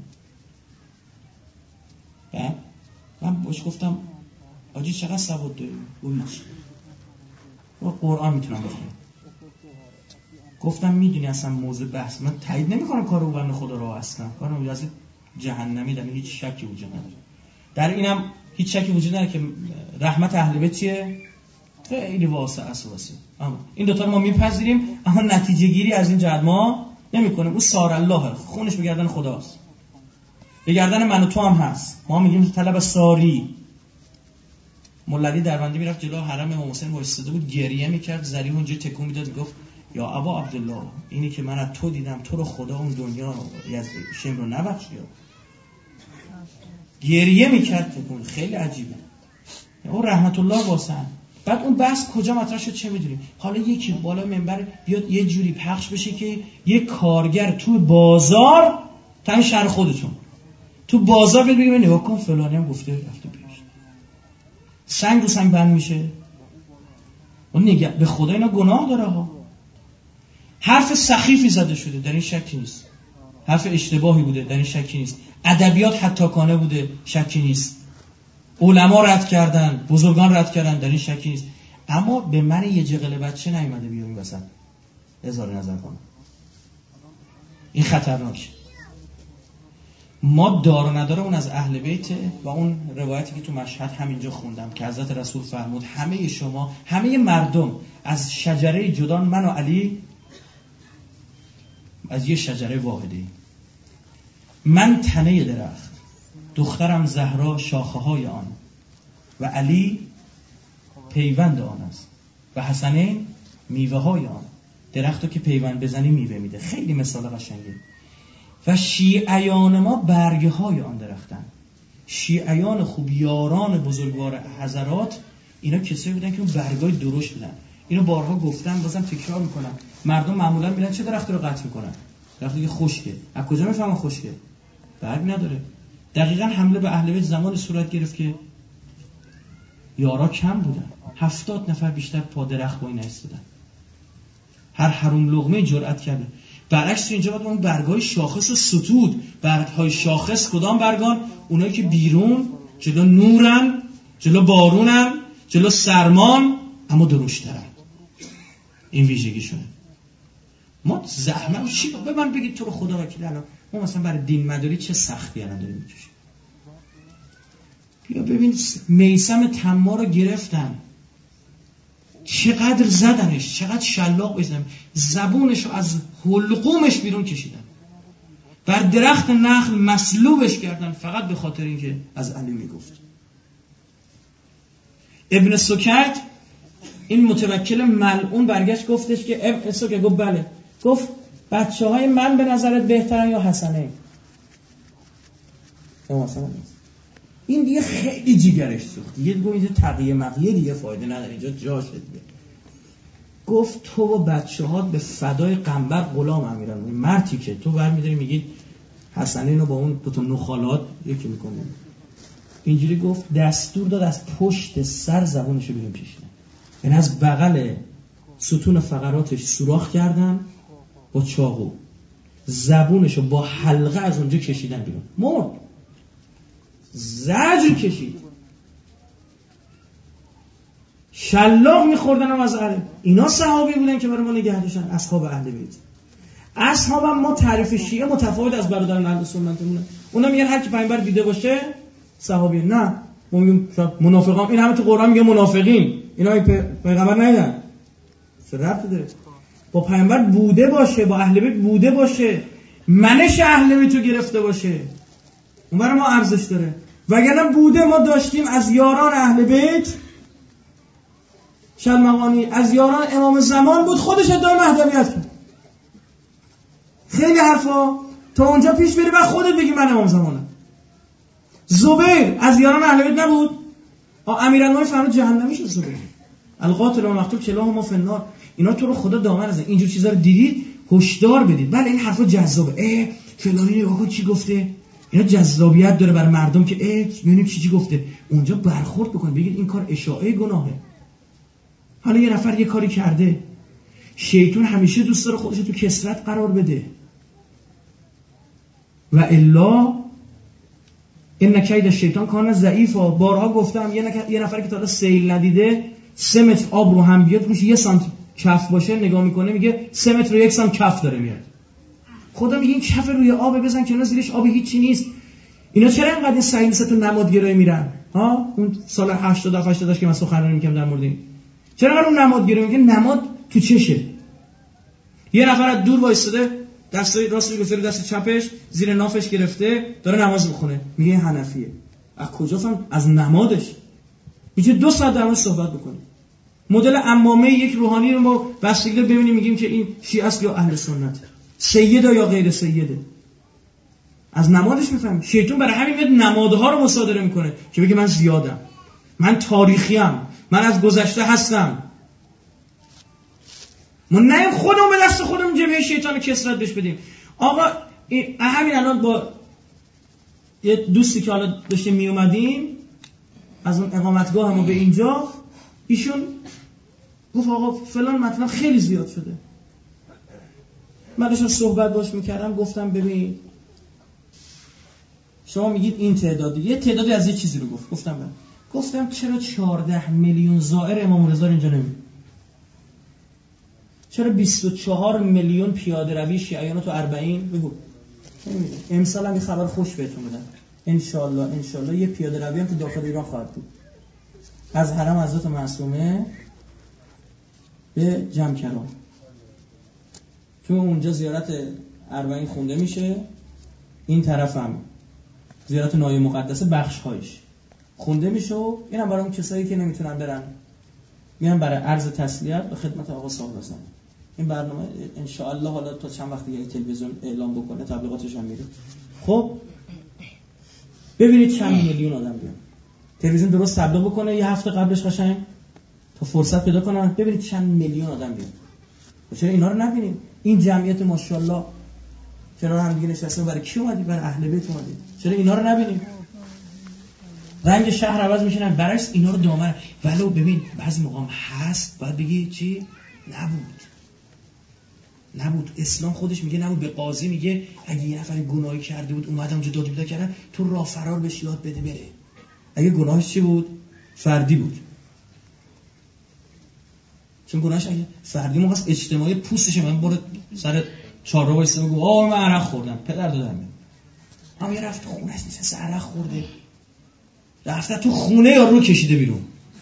[SPEAKER 2] بعد من باش گفتم آجی چقدر سواد داری؟ گفت و قرآن میتونم بخونم. گفتم میدونی اصلا موضوع بحث من تایید نمیکنم کار او بنده خدا رو اصلا، کارم یزید جهنمی، در هیچ شکی وجود نداره. در اینم هیچ شکی وجود نداره که رحمت اهل بیت چیه؟ خیلی واسع است واسع. اما این دوتا رو ما میپذیریم، اما نتیجه گیری از این جهت ما نمیکنیم. اون سار الله خونش به گردن خداست، به گردن من و تو هم هست. ما میگیم طلب ساری. مولوی دربندی میرفت جلو حرم امام حسین وایساده بود، گریه میکرد، ذریح اونجا تکون میداد، میگفت یا ابا عبدالله اینی که من از تو دیدم، تو رو خدا اون دنیا از شم رو نبخش. گریه میکرد تکون، خیلی عجیبه. اون رحمت الله واسع. بعد اون بحث کجا مطرح شد چه میدونیم. حالا یکی بالا منبر بیاد یه جوری پخش بشه که یه کارگر تو بازار، تا شهر خودتون تو بازار بیاد بگه نگاه کن فلانی هم گفته رفته پیش، سنگ رو سنگ بند میشه. اون نگه به خدا اینا گناه داره ها. حرف سخیفی زده شده در این شکی نیست، حرف اشتباهی بوده در این شکی نیست، ادبیات حتاکانه بوده شکی نیست، علما رد کردن، بزرگان رد کردن در این شکی نیست. اما به من یه جغل بچه نیومده بیام این وسط اظهار نظر کنم، این خطرناکه. ما دار و نداره اون از اهل بیت و اون روایتی که تو مشهد همینجا خوندم که حضرت رسول فرمود همه شما، همه مردم از شجره جدان من و علی از یه شجره واحده. من تنه درخت، دخترم زهرا شاخه های آن، و علی پیوند آن است و حسنین میوه های آن. درختو که پیوند بزنی میوه میده. خیلی مثال قشنگه. و شیعیان ما برگه های آن درختن. شیعیان خوب، یاران بزرگوار حضرات، اینا کسایی بودن که اون برگای درشت بودن. اینو بارها گفتم، بازم تکرار میکنم. مردم معمولا میرن چه درختی رو قطع میکنن؟ درختی که خشکه. از کجا میفهمن خشکه؟ برگ نداره. دقیقاً حمله به اهل بیت زمان صورت گرفت که یارا کم بودن. هفتاد نفر بیشتر پا درخت وای نایستادن. هر حروم لقمه جرأت کرده. برعکس اینجا باید اون برگای شاخص و ستود. برگهای شاخص کدام برگان؟ اونایی که بیرون جلو نورن، جلو بارونن، جلو سرمان، اما درشترن. این ویژگیشونه. ما زحمت چی به من بگید تو رو خدا وکیل، الان ما مثلا برای دین مداری چه سختی الان داریم میکشیم. بیا ببین میثم تمار رو گرفتن، چقدر زدنش، چقدر شلاق بزنن، زبونش رو از حلقومش بیرون کشیدن، بر درخت نخل مصلوبش کردن فقط به خاطر اینکه از علی میگفت. ابن سکت این متوکل ملعون برگشت گفتش که ابن سکت گفت بله، گفت بچه های من به نظرت بهترن یا حسنه؟ این دیگه خیلی جیگرش سوخت. دیگه گفت اینجا تقیه مقیه دیگه فایده نداره، اینجا جاشه دیگه. گفت تو و بچه ها به فدای قنبر غلام امیرن. مرتی که تو برمیداری میگی حسنین رو با اون دو تا نخالات یکی میکنه. اینجوری گفت دستور داد از پشت سر زبونشو بیرون کشیدن، یعنی از بغل ستون فقراتش سوراخ کردن با چاقو، زبونشو با حلقه از اونجا کشیدن بیرون، مرد، زجر کشید، شلاق میخوردن هم از علی. اینا صحابی بودن که برای ما نگه داشتن، اصحاب اهل بیت. اصحاب هم ما تعریف شیعه متفاوت از برادران اهل سنتمونه. اونا میگن هر کی پیامبر دیده باشه صحابی. نه، ما میگیم منافقان. این همه تو قرآن میگه منافقین، اینا پیغمبر ندیدن. چه ربطی داره؟ با پیامبر بوده باشه، با اهل بیت بوده باشه، منش اهل بیت رو گرفته باشه، اون برای ما ارزش داره. وگرنه بوده ما داشتیم از یاران اهل بیت، شلمغانی از یاران امام زمان بود، خودش ادعای مهدویت کرد. خیلی حرفا تا اونجا پیش بری و خودت بگی من امام زمانم. زبیر از یاران اهل بیت نبود؟ امیرالمومنین فرمود جهنمی شد زبیر. القاتل و مقتول کلاهما فی النار. اینا تو رو خدا دامن نزن. اینجور چیزا رو دیدید هشدار بدید. بله این حرفا جذابه. اه فلانی نگاه کن چی گفته. اینا جذابیت داره بر مردم که اه ببینیم چی چی گفته. اونجا برخورد بکن، بگید این کار اشاعه گناهه. حالا یه نفر یه کاری کرده، شیطان همیشه دوست داره خودش تو کثرت قرار بده. و الا ان کید شیطان کان ضعیفا. بارها گفتم یه نفر که تا حالا سیل ندیده، سه متر آب رو هم بیاد روش یه سانت کف باشه، نگاه میکنه میگه سه متر رو یک سانت کف داره میاد. خدا میگه این کف روی آب بزن کنار، زیرش آب هیچی نیست. اینا چرا اینقدر این سعی نیست تو نمادگرایی میرن؟ ها اون سال هشتاد هشتاد که من سخنرانی میکردم در مورد این، چرا اون نمادگرایی میگه نماد تو چشه؟ یه نفر از دور وایساده، دست راستش گذاشته دست چپش زیر نافش گرفته داره نماز میخونه، میگه حنفیه. از کجا فهم؟ از نمادش. میشه دو ساعت در مورد صحبت بکنیم. مدل عمامه یک روحانی رو ما بستگی ببینیم میگیم که این شیعه است یا اهل سنت، سیده یا غیر سیده. از نمادش میفهمیم. شیطان برای همین میاد نمادها رو مصادره میکنه که بگه من زیادم، من تاریخیم، من از گذشته هستم. ما نیم خودمون به دست خودمون جبهه شیطان رو کسرت بهش بدیم. آقا همین الان با یه دوستی که حالا داشتیم می اومدیم از اون اقامتگاه همون به اینجا، ایشون گفت آقا فلان مطلب خیلی زیاد شده. من داشتم صحبت باش میکردم، گفتم ببین شما میگید این تعدادی، یه تعدادی از یه چیزی رو گفت. گفتم من گفتم چرا چهارده میلیون زائر امام رضا اینجا نمیاد؟ چرا بیست و چهار میلیون پیاده روی شیعیان تو اربعین؟ بگو. امسال هم یه خبر خوش بهتون بدم، ان شاء الله ان شاء الله یه پیاده روی هم تو داخل ایران خواهد بود، از حرم حضرت معصومه به جمکران. تو اونجا زیارت اربعین خونده میشه، این طرفم زیارت نایه مقدسه بخش هایش خونده میشه و اینم برای اون کسایی که نمیتونن برن میان برای عرض تسلیت به خدمت آقا صاحب حسن. این برنامه ان شاء الله حالا تا چند وقت دیگه تلویزیون اعلام بکنه تبلیغاتش هم میره. خب ببینید چند میلیون آدم بیان تلویزیون درست تبلیغ بکنه یه هفته قبلش قشنگ تا فرصت پیدا کنن ببینید چند میلیون آدم بیان. چرا اینا رو نبینیم؟ این جمعیت ماشاءالله کنار هم دیگه نشسته برای کی اومدی؟ برای اهل بیت اومدی. چرا اینا رو نبینیم؟ رنگ شهر عوض میشن برعکس اینا رو دامن ولو ببین بعضی موقع هست باید بگی چی؟ نبود نبود. اسلام خودش میگه نبود. به قاضی میگه اگه یه نفر گناهی کرده بود اومد اونجا داد و بیداد کردن تو راه فرار بهش یاد بده بره. اگه گناهش چی بود؟ فردی بود. چون گناهش اگه فردی موقع اجتماعی پوستش من برو سر چهارراه وایسه بگو آ من عرق خوردم پدر دادم. اما یه رفت خونه‌اش نشسته عرق خورده رفته تو خونه یا رو کشیده بیرون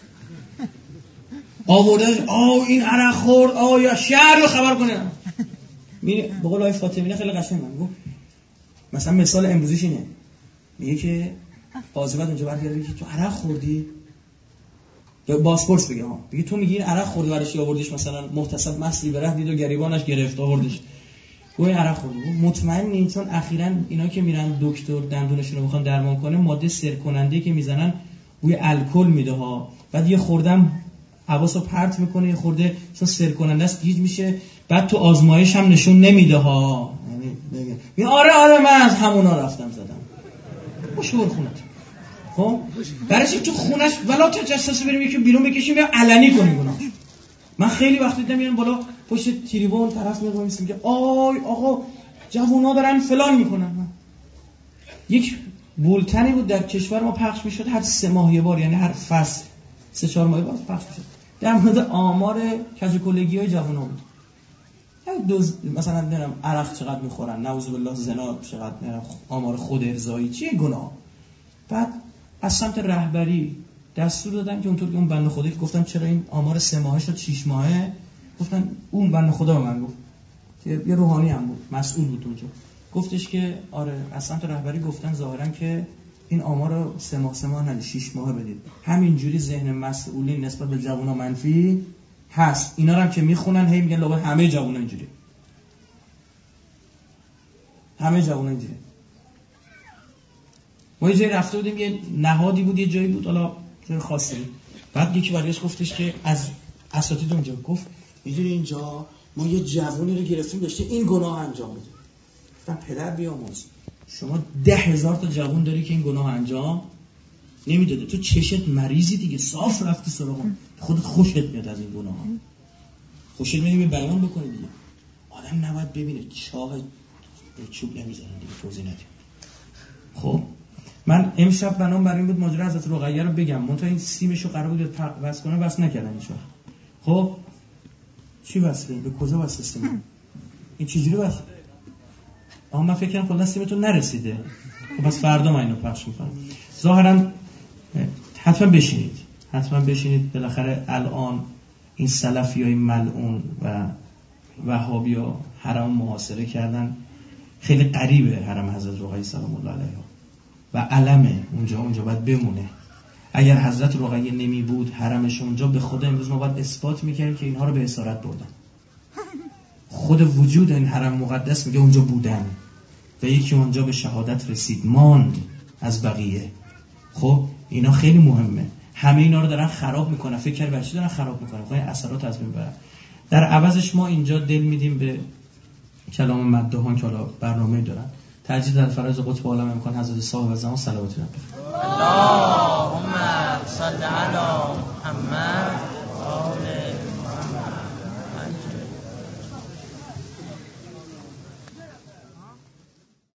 [SPEAKER 2] آورده آ این عرق خورد آ یا شهر رو خبر کنه. می به قول آقای فاطمی خیلی قشنگ میگه مثلا مثال امروزیش اینه میگه که قاضی بعد اونجا برگرده میگه تو عرق خوردی یا پاسپورت بگه ها بگه تو میگی این عرق خوردی برش آوردیش مثلا محتسب مصری بره دید و گریبانش گرفت آوردش گوی عرق خوردی. مطمئن نیم چون اخیراً اینا که میرن دکتر دندونشون رو میخوان درمان کنه ماده سر کننده که میزنن بوی الکل میده ها بعد یه خوردم حواسو پرت میکنه یه خورده چون سر کننده است گیج میشه بعد تو آزمایش هم نشون نمیده ها یعنی بگه آره آره من از همونا رفتم زدم مشور خونت. خب برای چی تو خونش ولا تجسس بریم یکی بیرون بکشیم یا علنی کنیم گناه. من خیلی وقت دیدم میان بالا پشت تریبون طرف میگه میگه آی آقا جوونا دارن فلان میکنن. یک بولتنی بود در کشور ما پخش میشد هر سه ماه یه بار یعنی هر فصل سه چهار ماه بعد پخش میشد در مورد آمار کجکلگی‌های جوونا بود. دوز مثلا نمیدونم عرق چقدر میخورن نعوذ بالله زنا چقدر آمار خود ارضایی چیه گناه. بعد از سمت رهبری دستور دادن که اونطور که اون بنده خدا گفتم چرا این آمار سه ماهه شد شش ماهه گفتن اون بنده خدا به من گفت که یه روحانی هم بود مسئول بود اونجا گفتش که آره از سمت رهبری گفتن ظاهرا که این آمار رو سه ماه سه ماه نه شش ماهه بدید. همینجوری ذهن مسئولین نسبت به جوونا منفی هست. اینا رو هم که میخونن هی میگن لابد همه جوونا اینجوری همه جوونا اینجوری. ما یه جایی رفته بودیم یه نهادی بود یه جایی بود حالا جای خاصی بود بعد یکی برگشت گفتش که از اساتید اونجا گفت میدونی اینجا ما یه جوونی رو گرفتیم داشته این گناه انجام میده. گفتم پدر بیامرز شما ده هزار تا جوون داری که این گناه انجام نمیداده تو چشت مریضی دیگه صاف رفتی سراغم خودت خوشت میاد از این گناه خوشت میاد می بیان بکنی دیگه. آدم نباید ببینه چاه چوب نمیزنن دیگه توضیح ندیم. خب من امشب بنام برای این بود ماجرا حضرت رقیه رو بگم منتها این سیمشو قرار بود وصل کنه وصل نکردن هیچ وقت. خب چی وصله؟ به کجا وصل سیم؟ این چجوری وصل؟ آها من فکر کنم کلا سیمتون نرسیده. خب پس فردا من اینو پخش میکنم. ظاهرا حتما بشینید حتما بشینید بالاخره الان این سلفیای ملعون و وهابیا حرم محاصره کردن. خیلی قریبه حرم حضرت رقیه سلام الله علیها و علمه اونجا اونجا باید بمونه. اگر حضرت رقیه نمی بود حرمش اونجا به خدا امروز ما باید اثبات میکردیم که اینها رو به اسارت بردن. خود وجود این حرم مقدس میگه اونجا بودن و یکی اونجا به شهادت رسید ماند از بقیه. خب اینا خیلی مهمه. همه اینا رو دارن خراب میکنن. فکر کردن چی دارن خراب میکنن؟ خب این اثرات از بین ببرن. در عوضش ما اینجا دل میدیم به کلام مداحان که حالا برنامه دارن. تجدید در فراز قطب عالم امکان حضرت صاحب زمان صلوات الله. اللهم صل